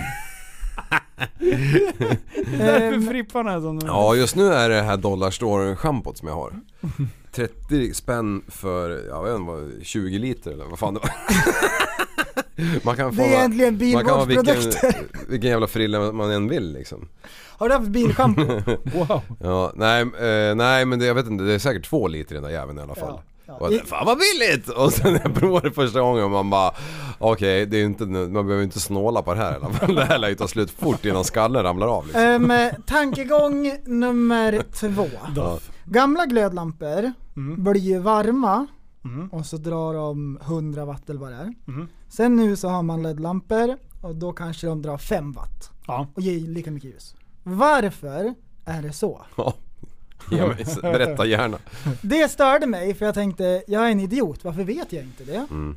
Därför Ehm, fripparna är som de är. Ja, just nu är det här Dollarstore-schampot som jag har. trettio spänn för, jag vet inte vad, tjugo liter eller vad fan det var. Man kan få, Det är egentligen man kan ha vilken, bilvårdsprodukter. vilken jävla frilla man än vill liksom. Har du haft bilschampo? Wow. Ja, nej, eh, nej men det, jag vet inte, det är säkert två liter i den där jäveln i alla fall. Ja, ja. Och jag, fan vad billigt! Och sen jag provade första gången och man bara okej, okay, det är inte, man behöver inte snåla på det här i alla fall. Det här lär ju ta slut fort innan skallen ramlar av liksom. Um, tankegång nummer två. Ja. Gamla glödlampor Mm. blir ju varma Mm. och så drar de hundra watt eller vad det är. Mm. Sen nu så har man L E D-lampor och då kanske de drar fem watt Ja. och ger lika mycket ljus. Varför är det så. Ja, ge mig, berätta gärna. Det störde mig för jag tänkte, jag är en idiot, varför vet jag inte det? Mm.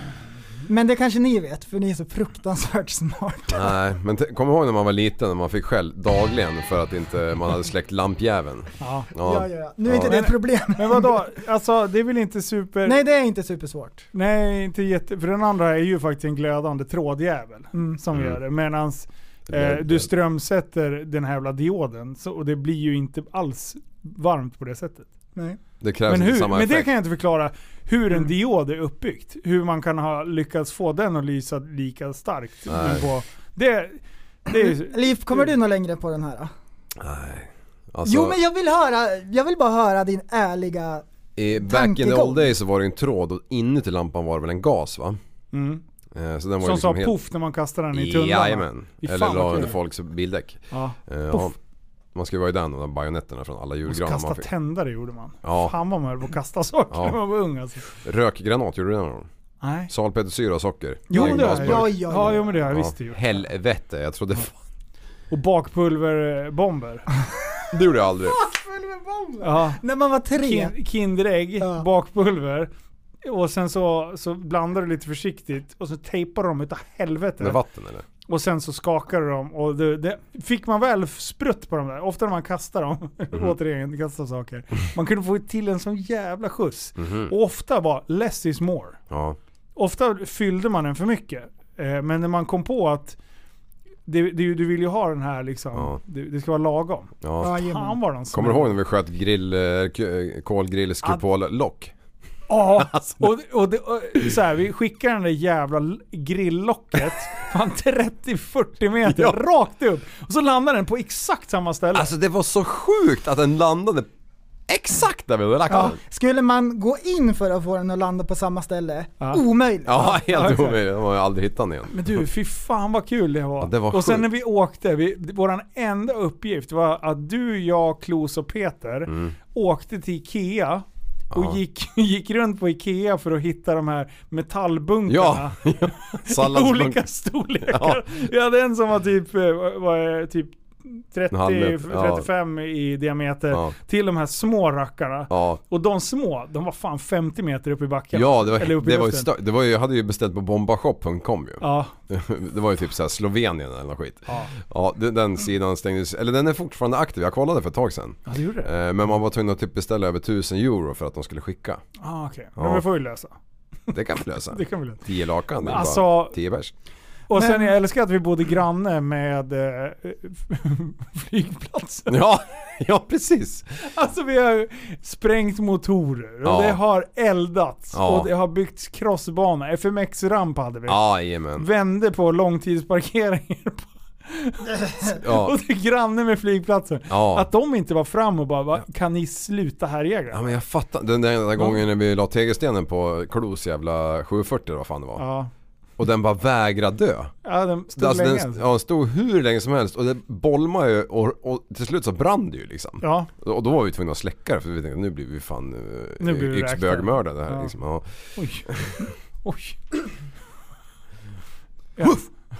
Men det kanske ni vet, för ni är så fruktansvärt smarta. Nej, men t- kom ihåg när man var liten, när man fick skäll dagligen för att inte man hade släckt lampjäveln. Ja. Ja, ja, ja. Nu är inte det ett problem. Men vadå, alltså det är väl inte super... Nej, det är inte supersvårt. Nej, inte jätte... För den andra är ju faktiskt en glödande trådjävel mm. som mm. gör det. Medans eh, du strömsätter den här jävla dioden så, och det blir ju inte alls varmt på det sättet. Nej. Det krävs men inte hur, samma men effekt. det kan jag inte förklara hur en Mm. diod är uppbyggt. Hur man kan ha lyckats få den att lysa lika starkt. Nej. Men på, det, det är, Liv, kommer du nog längre på den här då? Nej. Alltså, Jo, men jag vill höra, jag vill bara höra din ärliga i back in the old days så var det en tråd och inuti lampan var det väl en gas, va? mm. Eh, så den var som liksom sa helt... poff när man kastar den i tunnlarna. Jajamän. I Eller fan la vad under kul. folks bildäck. Ja. Eh, ja. Man ska ju vara i den och de bajonetterna från alla Och julgranar kasta man fick. tändare gjorde man. Ja. Fan vad man höll på att kasta saker Ja. när man var ung alltså. Rökgranat, gjorde du det någon gång? Nej. Salpetersyra och socker. Jo, I en det glasburk. ja, ja, ja. ja, men det har jag visst gjort. Helvete, jag trodde fan. Och bakpulverbomber. Det gjorde jag aldrig. Ja. När man var tre. Kin- Kinderägg, Ja. bakpulver. Och sen så, så blandar du lite försiktigt och så tejpar de utav helvete. Med vatten eller? Och sen så skakar de och det, det, fick man väl sprutt på dem där. Ofta när man kastar dem, Mm. återigen kastar saker. Man kunde få till en sån jävla skjuts. Mm. Och ofta var less is more. Ja. Ofta fyllde man den för mycket. Eh, men när man kom på att det, det, du vill ju ha den här liksom, Ja. det, det ska vara lagom. Ja. Ja, Fan var den Kommer du ihåg när vi sköt grill, eh, kolgrillskupollock? Ja, och, och, det, och så här, vi skickar den där jävla grilllocket fan trettio till fyrtio meter Ja. rakt upp. Och så landar den på exakt samma ställe. Alltså det var så sjukt att den landade exakt där vi hade lagt Ja. den. Skulle man gå in för att få den att landa på samma ställe? Ja. Omöjligt. Ja, helt Ja, omöjligt. De har ju aldrig hittat den igen. Men du, fy fan vad kul det var. Ja, det var och sen sjukt. när vi åkte, vi, våran enda uppgift var att du, jag, Klos och Peter Mm. åkte till Ikea och Ja. gick, gick runt på Ikea för att hitta de här metallbunkarna. Ja, I salladsbunk. olika storlekar. Ja. Vi hade en som var typ, eh, var typ trettio En halv meter, ja. trettiofem i diameter Ja. till de här små rackarna. Ja. Och de små, de var fan femtio meter upp i backen. Ja, det var, Eller upp i det var ju, luften. stö- det var ju, jag hade ju beställt på bombashop punkt com ju. Ja. Det var ju typ såhär Slovenien eller något skit. Ja. Ja, den, den sidan stängdes, eller den är fortfarande aktiv, jag kollade för ett tag sedan. Ja, det gjorde det. Eh, Men man var tvungen att typ beställa över tusen euro för att de skulle skicka. Ah, okej. Ja. Men vi får ju lösa. Det kan vi lösa. Det kan vi lösa. tio lakan, det är Alltså- bara tio bärs. Och Men- sen jag älskar att vi bodde granne med eh, flygplatsen. Ja, ja precis. Alltså vi har sprängt motorer och Ja. det har eldats Ja. och det har byggts crossbana. F M X-ramp hade vi. Ja, jajamän. Vände på långtidsparkeringar. Ja. Och det är granne med flygplatsen. Ja. Att de inte var fram och bara, va, kan ni sluta härja? Ja, men jag fattar. Den där enda gången när vi la tegelstenen på Klos jävla sjuhundrafyrtio eller vad fan det var. Ja. Och den bara vägrade dö. Ja, den stod Alltså, länge. den, ja, den stod hur länge som helst och det bolmade ju och, och till slut så brann det ju liksom. Ja. Och då var vi tvungna att släcka det för vi tänkte nu blir vi fan Nu blir vi yxbögmördade här Ja. liksom. Ja. Oj. Oj. Ja.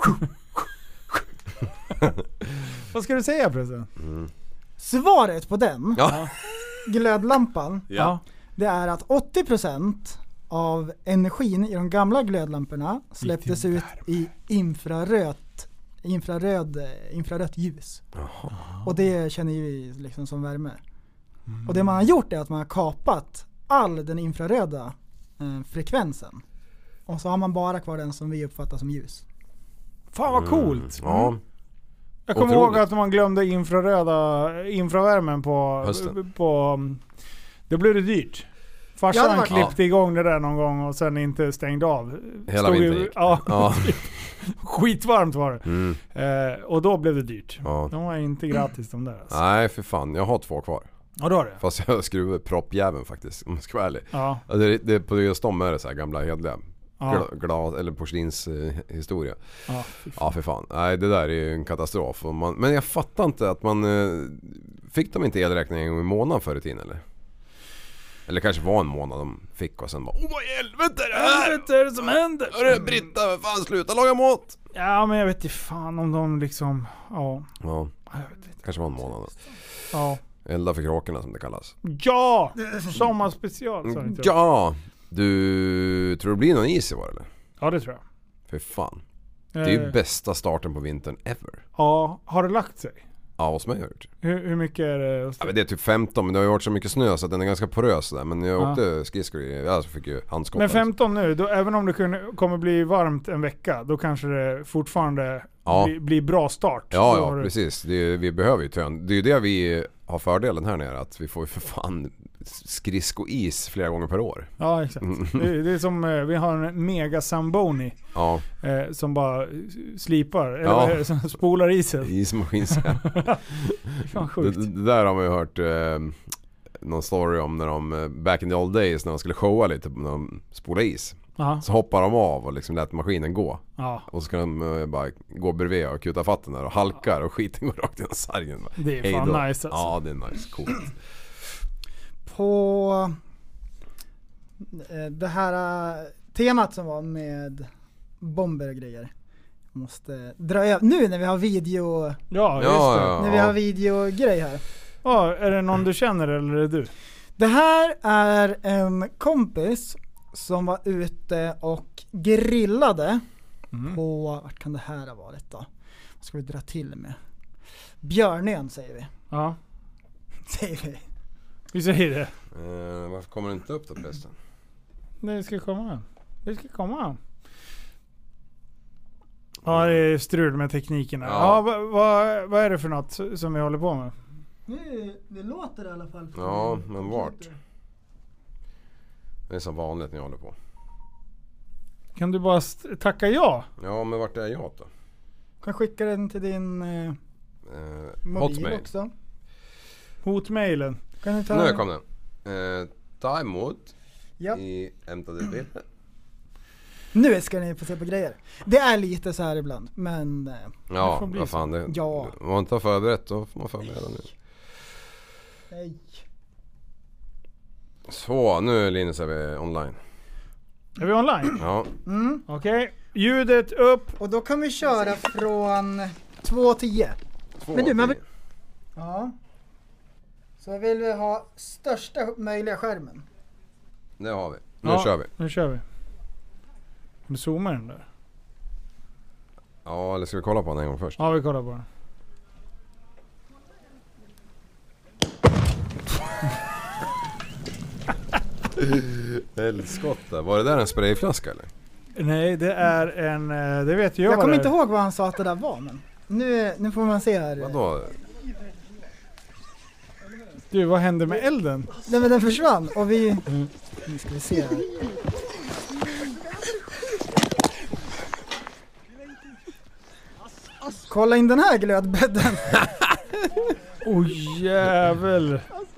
Vad ska du säga förresten? Svaret på den, Ja. glödlampan, Ja. det är att åttio procent av energin i de gamla glödlamporna släpptes ut i infrarött, infraröd, infrarött ljus. Jaha. Och det känner vi liksom som värme. Och det man har gjort är att man har kapat all den infraröda eh, frekvensen. Och så har man bara kvar den som vi uppfattar som ljus. Fan vad coolt. Ja. Jag kommer Otroligt. ihåg att man glömde infraröda infravärmen på, Hösten. på då blev det dyrt. Ja, det Farsan var- klippte igång det där någon gång och sen inte stängde av. Hela Stod ju- vintern gick. Ja, Ja. skitvarmt var det. Mm. Eh, och då blev det dyrt. Ja. De var inte gratis de där alltså. Nej för fan, jag har två kvar. Ja, då har det. Fast jag skruvar proppjäveln faktiskt, om jag ska vara ärlig. Ja. Ja, det, det, på just dem är det så här gamla hedliga Ja. gla, glas eller porslins eh, historia. Ja, fy fan. Ja för fan, nej det där är ju en katastrof. Och man, men jag fattar inte att man eh, fick de inte elräkning en gång i månaden förr i tiden eller? Eller kanske var en månad de fick och sen bara åh vad i helvete är det här? Vad är det som händer? Hörru Britta, vad fan sluta laga mat! Ja, men jag vet inte fan om de liksom... Ja. Ja. Kanske var en månad. Ja. Elda för kråkorna som det kallas. Ja! Sommarspecial. Så inte ja! Du tror det blir någon is i år eller? Ja, det tror jag. För fan. Det är ju Eh. bästa starten på vintern ever. Ja, har det lagt sig? Ja, hos mig har jag gjort. Hur, hur mycket är det hos Ja, dig? men det är typ femton, men det har ju varit så mycket snö så att den är ganska porös där. Men jag Ja. åkte skridskor i, jag fick ju handskott. Men femton nu, då, även om det kunde, kommer bli varmt en vecka, då kanske det fortfarande Ja. blir, blir bra start. Ja, Då ja har du- precis. Det är, vi behöver ju tön. Det är ju det vi har fördelen här nere, att vi får ju för fan skridskois flera gånger per år. Ja, exakt. Det, det är som, eh, vi har en mega Zamboni Ja, eh, som bara slipar, eller Ja. vad är det, som spolar isen. ismaskins. Fan det, sjukt. det där har man ju hört eh, någon story om när de, eh, back in the old days, när de skulle showa lite när de spolade is. Aha. Så hoppar de av och liksom lät maskinen gå. Ja, Och så ska de eh, bara gå bredvid och kuta fatten där och halkar och skiten går rakt genom sargen. det är Hej fan då. nice alltså. Ja, det är nice. Coolt. På eh, det här eh, temat som var med bomber och grejer. Jag måste dra över. Nu när vi har video, Ja, just Ja, det. ja. när vi har videogrej här. Ja, är det någon du känner eller är det du? Det här är en kompis som var ute och grillade Mm. på, vart kan det här ha varit då? Vad ska vi dra till med? Björnön säger vi. Ja, Säger vi. vi säger det. Eh, varför kommer det inte upp då förresten? Det ska komma. Det ska komma. Ja, det är strul med teknikerna. Ja, Ja. vad, vad, vad är det för något som vi håller på med? Nu, det låter i alla fall. Ja, men vart? Det är som vanligt när jag håller på. Kan du bara st- tacka ja? Ja, men vart är jag då? Kan skicka den till din eh, Eh, mobil Hotmail. också. Hotmailen. Kan du ta Nu kom den. Eh, ta emot Ja. i hämtade bilder. Nu ska ni få se på grejer. Det är lite så här ibland, men eh, Ja, får bli vad fan det. Ja. Om man inte har förberett då får man förbereda nu. nej. Så, nu Linus är vi online. Är vi online? Ja. Mm. Okej. Ljudet upp. Och då kan vi köra från två till tio. Två, Men du, men- tio. Ja. Så vill vi ha största möjliga skärmen. Det har vi. Nu Ja, kör vi. Nu kör vi. Kan du zooma den där? Ja, eller ska vi kolla på den en gång först? Ja, vi kollar på den. Helskotta. Var det där en sprayflaska eller? Nej, det är en... eh, Det vet jag, Jag vad kommer det inte är. ihåg vad han sa att det där var, men nu, nu får man se här. Vadå? Du, vad hände med elden? Nej, men den försvann och vi... Nu ska vi se här. Kolla in den här glödbädden. Oj oh, jävel.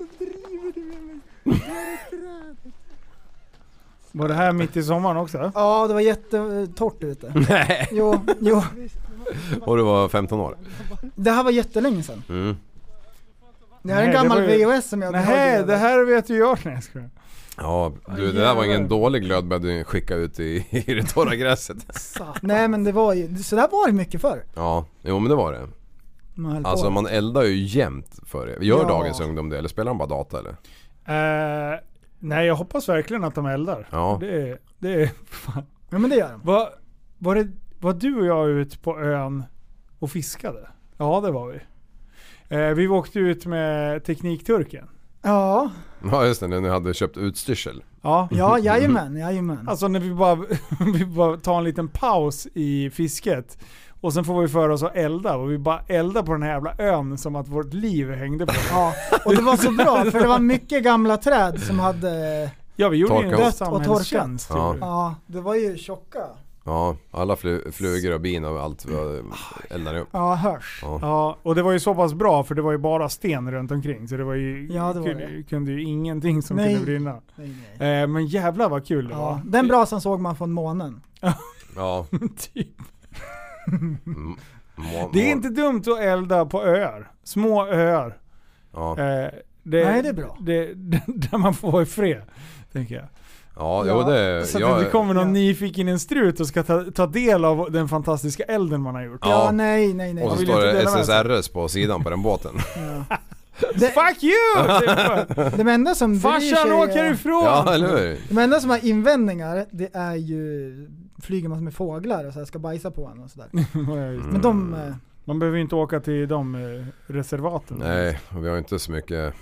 Var det här mitt i sommaren också? Ja, det var jättetorrt ute. Nej. Jo, jo. Och du var femton år? Det här var jättelänge sedan. Mm. Det här är en Nej, det gammal var ju- V H S som jag hade Nej, tagit det över. här vet ju jag. Nej, jag skojar. Ja, du, det där var ingen dålig glödbädd du skickade ut i, i det torra gräset. Nej, men det var ju... Så där var det mycket förr. Ja, jo men det var det. Man höll på. Alltså man eldar ju jämt för det. Gör Ja. dagens ungdom det? Eller spelar de bara data eller? Eh, nej, jag hoppas verkligen att de eldar. Ja. Det är... Det är fan. Ja, men det gör de. Var, var, det, var du och jag ut på ön och fiskade? Ja, det var vi. Eh, vi åkte ut med Teknikturken. Ja, Ja just det, när ni hade köpt utstyrsel. Ja. ja, jajamän, jajamän. Alltså när vi bara, vi bara tar en liten paus i fisket och sen får vi för oss att elda och vi bara eldar på den här jävla ön som att vårt liv hängde på. Ja, och det var så bra för det var mycket gamla träd som hade... Ja, vi gjorde ju Torka en upp. samhällstjänst. Ja. gjorde vi. Ja, det var ju tjocka. Ja, alla flu- flugor och bin och allt var- eldade upp. Ja, hörs. Ja. Ja, och det var ju så pass bra för det var ju bara sten runt omkring så det var ju, Ja, det var kunde, det. kunde ju ingenting som Nej. kunde brinna. Nej, nej. Eh, men jävlar vad kul det Ja, var. den brasan såg man från månen. Ja. Typ. M- må- Det är må- inte dumt att elda på öar. Små öar. Ja. Eh, det, Nej, det är bra. Det, där man får vara i fred, tänker jag. Ja, jo, det... Så att jag, det kommer någon nyfiken en strut och ska ta, ta del av den fantastiska elden man har gjort. Ja, ja nej, nej, nej. Och så står det S S R S på sidan på den båten. Ja. Det, Fuck you! de enda som Farsan åker ifrån! Ja, eller hur? De enda som har invändningar, det är ju flyger man med fåglar och så här ska bajsa på en och sådär. Mm. Men de... Man behöver ju inte åka till de reservaten. Nej, och vi har inte så mycket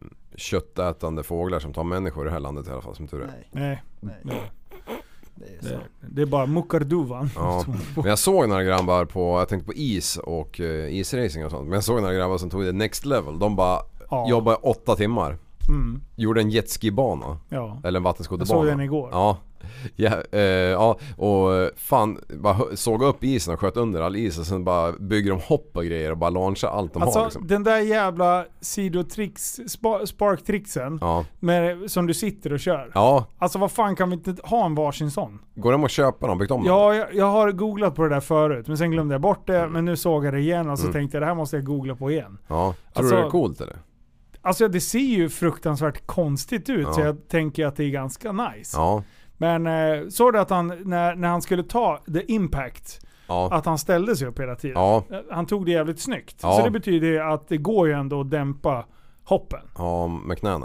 köttätande fåglar som tar människor i det här landet i alla fall, som tur är. Nej. Nej. Nej. Nej. Det är, det, så. det är bara muckarduvan. Ja. Men jag såg några grabbar på, jag tänkte på is och uh, isracing och sånt. Men jag såg några grabbar som tog det next level. De bara ja. jobbade åtta timmar. Mm. Gjorde en jetski-bana. Ja. Eller en vattenskoterbana. Jag såg den igår. Ja. Ja, eh, ja, och fan bara såg upp isen och sköt under all is och sen bara bygger de hopp och grejer och bara launchar allt de alltså, har liksom. Den där jävla sidotricks, spa, sparktricksen ja. med, som du sitter och kör. Ja. Alltså vad fan kan vi inte ha en varsin sån? Går de att köpa dem? Byggt om dem? Ja, jag, jag har googlat på det där förut men sen glömde jag bort det, mm. men nu såg jag det igen och så mm. tänkte jag det här måste jag googla på igen. Ja, tror alltså, du det är coolt eller? Alltså det ser ju fruktansvärt konstigt ut ja. Så jag tänker att det är ganska nice. Ja. Men eh, såg du att han, när, när han skulle ta the impact, ja. att han ställde sig upp hela tiden. Ja. Han tog det jävligt snyggt. Ja. Så det betyder att det går ju ändå att dämpa hoppen. Ja, med knäna.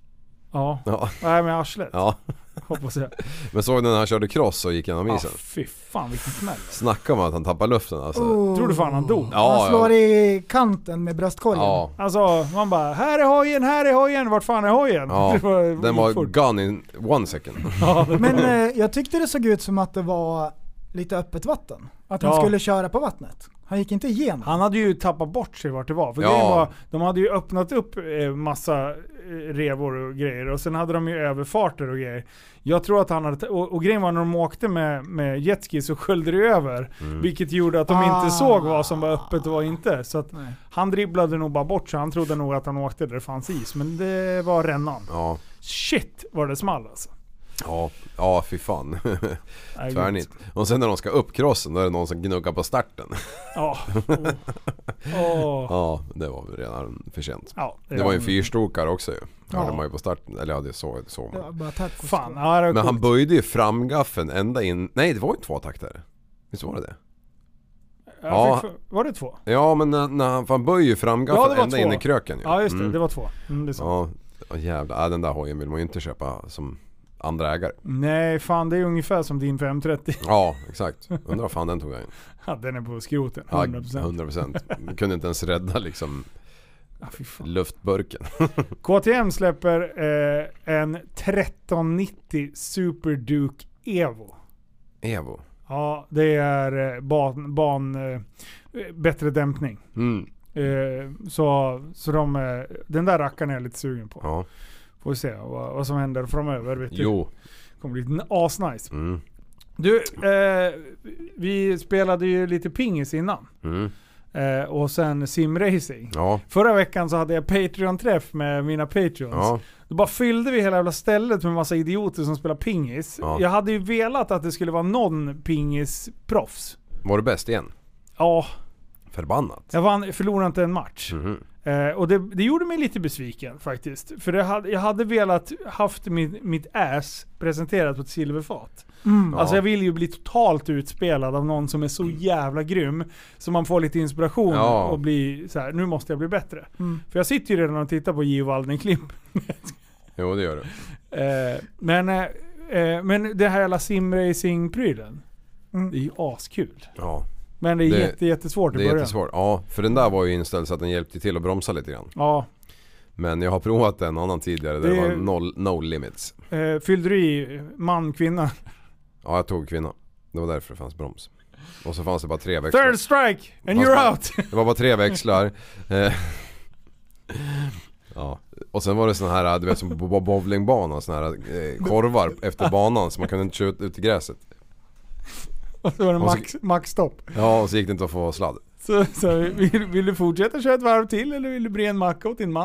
Ja, ja. Nej med arslet. Ja. Hoppas jag. Men såg du när han körde cross och gick genom isen? Ja, fy fan vilken smäll. Snacka om att han tappar luften alltså. Oh. Tror du fan han dog? Ja, han slår ja. i kanten med bröstkorgen. Ja. Alltså man bara, här är hojen, här är hojen, vart fan är hojen? Ja, var, den var fort. gone in one second. Ja, men eh, jag tyckte det såg ut som att det var lite öppet vatten. Att han ja. skulle köra på vattnet. Han gick inte igenom. Han hade ju tappat bort sig vart det var. För ja. det var, de hade ju öppnat upp eh, massa eh, revor och grejer. Och sen hade de ju överfarter och grejer. Jag tror att han hade... Och, och grejen var när de åkte med, med jetski så sköljde det över. Mm. Vilket gjorde att de ah. inte såg vad som var öppet och vad inte. Så att han dribblade nog bara bort så han trodde nog att han åkte där det fanns is. Men det var rännan. Ja. Shit vad det small alltså. Ja, ja fy fan. Tvärnit. Och sen när de ska upp crossen då är det någon som gnuggar på starten. Ja. Oh. Oh. Ja, det var väl redan för sent. Ja, det, det var ju en fyrstokare också ju. Ja. Hörde man ju på starten. Eller ja, det såg så man. Bara fan, ja, men han böjde ju framgaffeln ända in. Nej, det var ju två takter. Visst var det det? Ja, för, var det två? Ja, men när, när han, han böjer ju framgaffeln ja, ända två. in i kröken ju. Ja, just det. Mm. Det var två. Mm, det är så. Ja, jävlar. Ja, den där hojen vill man ju inte köpa som andra ägare. Nej, fan det är ungefär som din fem trettio. Ja, exakt. Undrar vad fan den tog jag in. Ja, den är på skroten. hundra procent. Ja, hundra procent. Du kunde inte ens rädda liksom ja, luftburken. K T M släpper eh, en tretton nittio Super Duke Evo. Evo? Ja, det är eh, ban, ban eh, bättre dämpning. Mm. Eh, så så de, eh, den där rackaren är jag lite sugen på. Ja. Får vi se vad, vad som händer framöver. Vet du. Jo. Kommer bli asnice. Mm. Du, eh, vi spelade ju lite pingis innan. Mm. Eh, och sen simracing. Ja. Förra veckan så hade jag Patreon-träff med mina Patreons. Ja. Då bara fyllde vi hela jävla stället med massa idioter som spelar pingis. Ja. Jag hade ju velat att det skulle vara någon pingis-proffs. Var du bäst igen? Ja. Förbannat. Jag vann, förlorade inte en match. Mm. Eh, och det, det gjorde mig lite besviken faktiskt. För det hade, jag hade velat haft mitt, mitt ass presenterat på ett silverfat. Mm. Alltså Ja. jag vill ju bli totalt utspelad av någon som är så jävla grym. Så man får lite inspiration Ja. och blir så här: nu måste jag bli bättre. Mm. För jag sitter ju redan och tittar på Gio Walding-klipp. Jo, det gör du. eh, men, eh, men det här jävla simracing-prylen. Mm. Det är ju askul. Ja. Men det är Det- jätte, jättesvårt i Det är början. jättesvårt. Ja, för den där var ju inställd så att den hjälpte till att bromsa lite grann. Ja. Men jag har provat en annan tidigare där Det- det var noll, no limits. Eh, fyllde du i man, kvinna? Ja, jag tog kvinna. Det var därför det fanns broms. Och så fanns det bara tre växlar. Third strike and Fanns you're bara- out! Det var bara tre växlar. Eh, ja. Och sen var det sån här, du vet som på bowlingbanan, sån här eh, korvar efter banan så man kunde inte köra ut, ut i gräset. Och så var det Och så- max, maxstopp. Ja, och så gick det inte att få sladd. Så, så vill, vill du fortsätta köra ett varv till eller vill du bre en macka åt din man?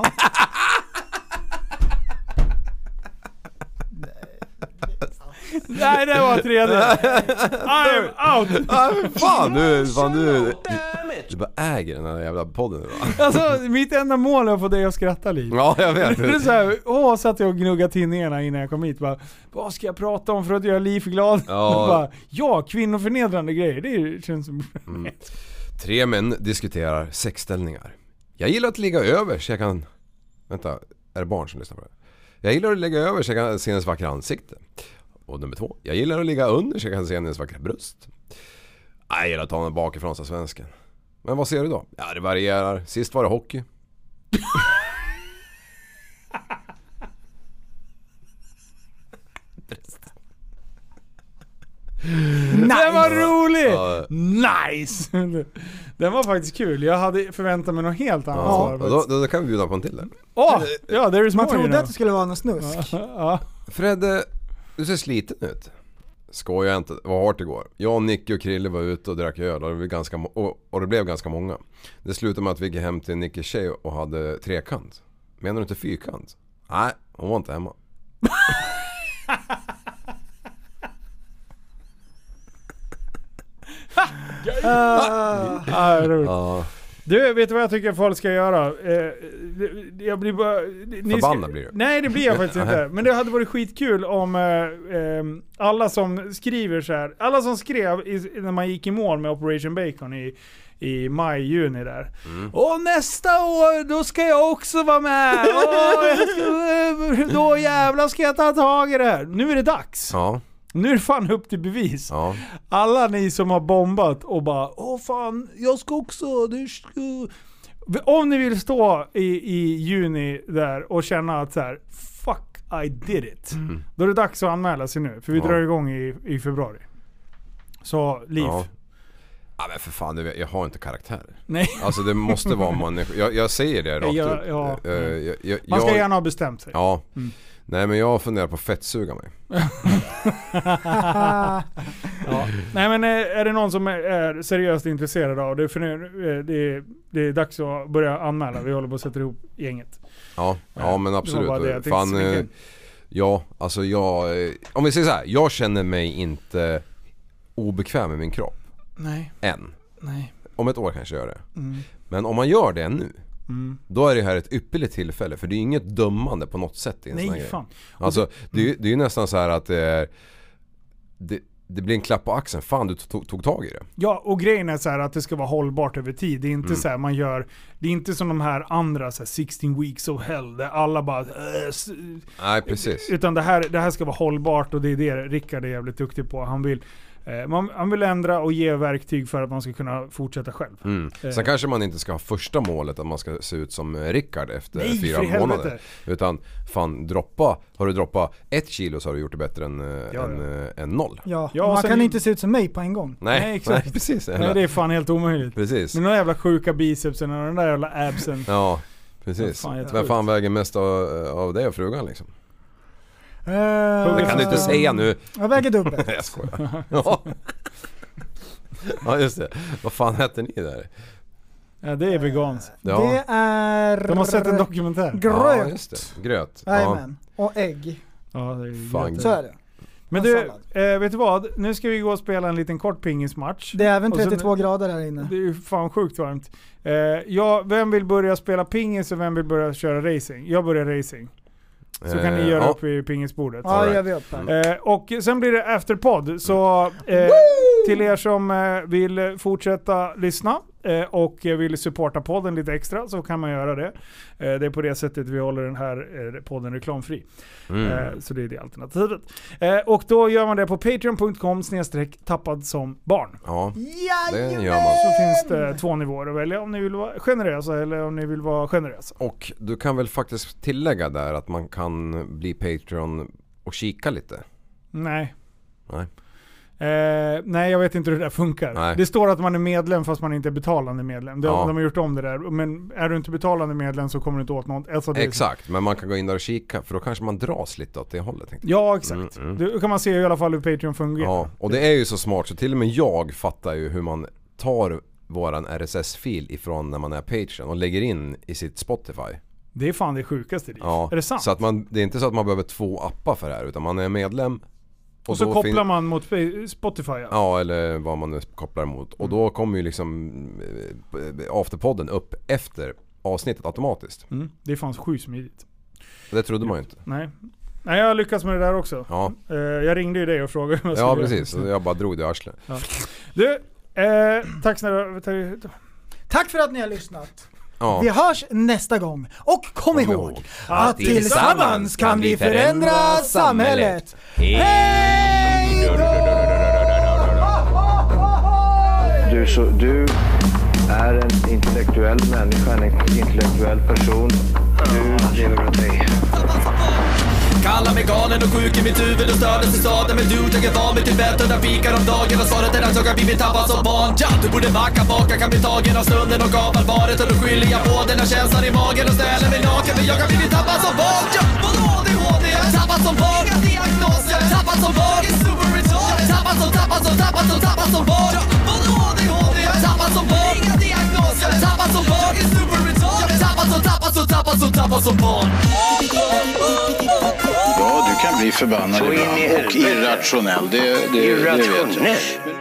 Nej, det var tredje. I'm out! Ah, fan, du, fan du. Du bara äger den här jävla podden idag. Alltså mitt enda mål är att få dig att skratta lite. Ja, jag vet. Det är så här, åh, satt jag och gnuggade tidningarna innan jag kom hit. Bara, vad ska jag prata om för att göra Liv glad? Ja. Bara, ja, kvinnoförnedrande grejer. Det känns som... Mm. Tre män diskuterar sexställningar. Jag gillar att ligga över så jag kan... Vänta, är det barn som lyssnar på det? Jag gillar att ligga över så jag kan se hennes vackra ansikte. Och nummer två. Jag gillar att ligga under så jag kan se hennes vackra bröst. Jag gillar att ta henne bakifrån så svensken. Men vad ser du då? Ja, det varierar. Sist var det hockey. Nice. Den var rolig! Ja. Nice! Den var faktiskt kul. Jag hade förväntat mig något helt annat. Ja, då, då, då kan vi bjuda på en till där. Åh! Oh, ja, there is Man more, trodde you know. att det skulle vara någon snusk. Ja, ja. Fredde, du ser sliten ut. Skojar inte, det var hårt igår. Jag, Nicky och Krille var ute och drack öl och det, blev ganska, och, och det blev ganska många. Det slutade med att vi gick hem till Nickys tjej och hade trekant. Menar du inte fyrkant? Nej, hon var inte hemma. uh, ah, roligt. Ja. Du, vet du vad jag tycker folk ska göra? Eh, jag blir bara... Förbannad blir du? Nej, det blir jag faktiskt inte. Men det hade varit skitkul om eh, eh, alla som skriver så här, alla som skrev i, när man gick i mål med Operation Bacon i, i maj, juni där. Mm. Och nästa år, då ska jag också vara med. Åh, jag ska, då jävlar ska jag ta tag i det här. Nu är det dags. Ja. Nu är det fan upp till bevis. Ja. Alla ni som har bombat och bara, åh fan, jag ska också, du ska... Om ni vill stå i, i juni där och känna att så här, fuck, I did it. Mm. Då är det dags att anmäla sig nu, för vi ja. drar igång i, i februari. Så, Liv. Ja. Ja men för fan, jag har inte karaktär. Nej. Alltså det måste vara människa. Jag, jag säger det rakt ja, ut. Ja. Jag, jag, jag, Man ska gärna ha bestämt sig. Ja. Mm. Nej men jag funderar på att fettsuga mig. Ja. Nej men är det någon som är seriöst intresserad av det, för nu, det, det är dags att börja anmäla. Vi håller på att sätta ihop gänget. Ja, ja men absolut. Det Fan, eh, ja, alltså jag, om vi säger så här, jag känner mig inte obekväm med min kropp. Nej. Än. Nej. Om ett år kanske jag gör det. Mm. Men om man gör det nu, mm. då är det här ett ypperligt tillfälle. För det är inget dömande på något sätt i en sån här Nej, fan. grej. Alltså, det, mm. det är ju nästan så här att det är, det, det blir en klapp på axeln. Fan, du tog, tog tag i det. Ja, och grejen är så här att det ska vara hållbart över tid. Det är inte mm. så här man gör, det är inte som de här andra så här, sixteen weeks of hell där alla bara äh, nej, precis. Utan det här, det här ska vara hållbart, och det är det Rickard är jävligt duktig på. Han vill eh, man, han vill ändra och ge verktyg för att man ska kunna fortsätta själv. Mm. Sen eh. kanske man inte ska ha första målet att man ska se ut som Rickard efter Nej, fyra månader. Utan fan, droppa, har du droppat ett kilo så har du gjort det bättre än, ja, än, ja. än noll. Ja, ja man kan inte se ut som mig på en gång. Nej, Nej exakt. Nej, precis. Nej, det är fan helt omöjligt. Precis. Med några jävla sjuka bicepsen och den där jävla absen. Ja, precis. Fan, Vem fan väger mest av, av det och frugan liksom? Uh, det kan du inte säga nu. Jag väger dubbelt. Jag skojar. Ja. Ja just det. Vad fan heter ni där? Ja, det är vegans. Ja. Det är... De har sett en dokumentär. Gröt. Ja, just det. Gröt. Jajamän. Ja. Och ägg. Ja, det är fan. Så är det. Men du, eh, vet du vad? Nu ska vi gå och spela en liten kort pingismatch. Det är även trettiotvå sen, grader här inne. Det är ju fan sjukt varmt. Eh, ja, vem vill börja spela pingis och vem vill börja köra racing? Jag börjar racing. Så kan ni göra ja. upp i pingisbordet. Ja, right. gör vi upp här. Eh, och sen blir det efterpodd. Så eh, till er som eh, vill fortsätta lyssna eh, och vill supporta podden lite extra, så kan man göra det. Eh, det är på det sättet vi håller den här eh, podden reklamfri. Mm. Eh, så det är det alternativet. Eh, och då gör man det på patreon punkt com snedstreck tappad som barn. Ja, det gör man. Så finns det två nivåer att välja om ni vill vara generösa eller om ni vill vara generösa. Och du kan väl faktiskt tillägga där att man kan bli Patreon och kika lite? Nej. Nej. Eh, nej, jag vet inte hur det där funkar. Nej. Det står att man är medlem fast man inte är betalande medlem. De, ja. de har gjort om det där. Men är du inte betalande medlem så kommer du inte åt något. Alltså det exakt, men man kan gå in där och kika, för då kanske man dras lite åt det hållet. Ja, exakt. Mm, mm. Då kan man se i alla fall hur Patreon fungerar. Ja, och det är ju så smart så till och med jag fattar ju hur man tar våran R S S-fil ifrån när man är Patreon och lägger in i sitt Spotify. Det är fan det sjukaste. Ja, är det sant? Så att man, det är inte så att man behöver två appar för det här, utan man är medlem Och så då kopplar fin- man mot Spotify. Ja, ja eller vad man nu kopplar mot. Och då kommer ju liksom eh, Afterpodden upp efter avsnittet automatiskt. Mm. Det är fan sjukt smidigt. Det trodde man ju inte. Nej. Nej, jag har lyckats med det där också. Ja. Uh, jag ringde ju dig och frågade vad jag Ja, skulle precis. göra. Jag bara drog det i arslet. Ja. Du, eh, tack snälla. Tack för att ni har lyssnat. Ja. Vi hörs nästa gång. Och kom, Kom ihåg, ihåg att tillsammans kan vi förändra samhället. Hej då! Du, så, du är en intellektuell människa, en intellektuell person. Du lever åt dig. Kallar mig galen och sjuk i mitt huvud och stördes i staden. Men du, jag är van vid Tibet och där fikar om dagen. Och svaret är att jag har blivit tappad som barn. Ja, du borde backa bak, jag kan bli tagen av stunden och av allvaret. Och då skyller jag på den här känslan i magen och ställer mig naken. För jag har blivit tappad som barn. Ja, vadå A D H D? Jag är tappad som barn. Inga diagnoser. Jag är tappad som barn. Jag är super retard. Jag är tappad som, tappad som, tappad som, tappad som barn. Ja, vadå A D H D? Jag är tappad som barn. Inga diagnoser. Jag är tappad som barn. Jag är super retard. Jag är tappad som, tappad som, tappad som, tappad som barn. Ja, du kan bli förbannad ibland och irrationell. Det, det, det vet jag.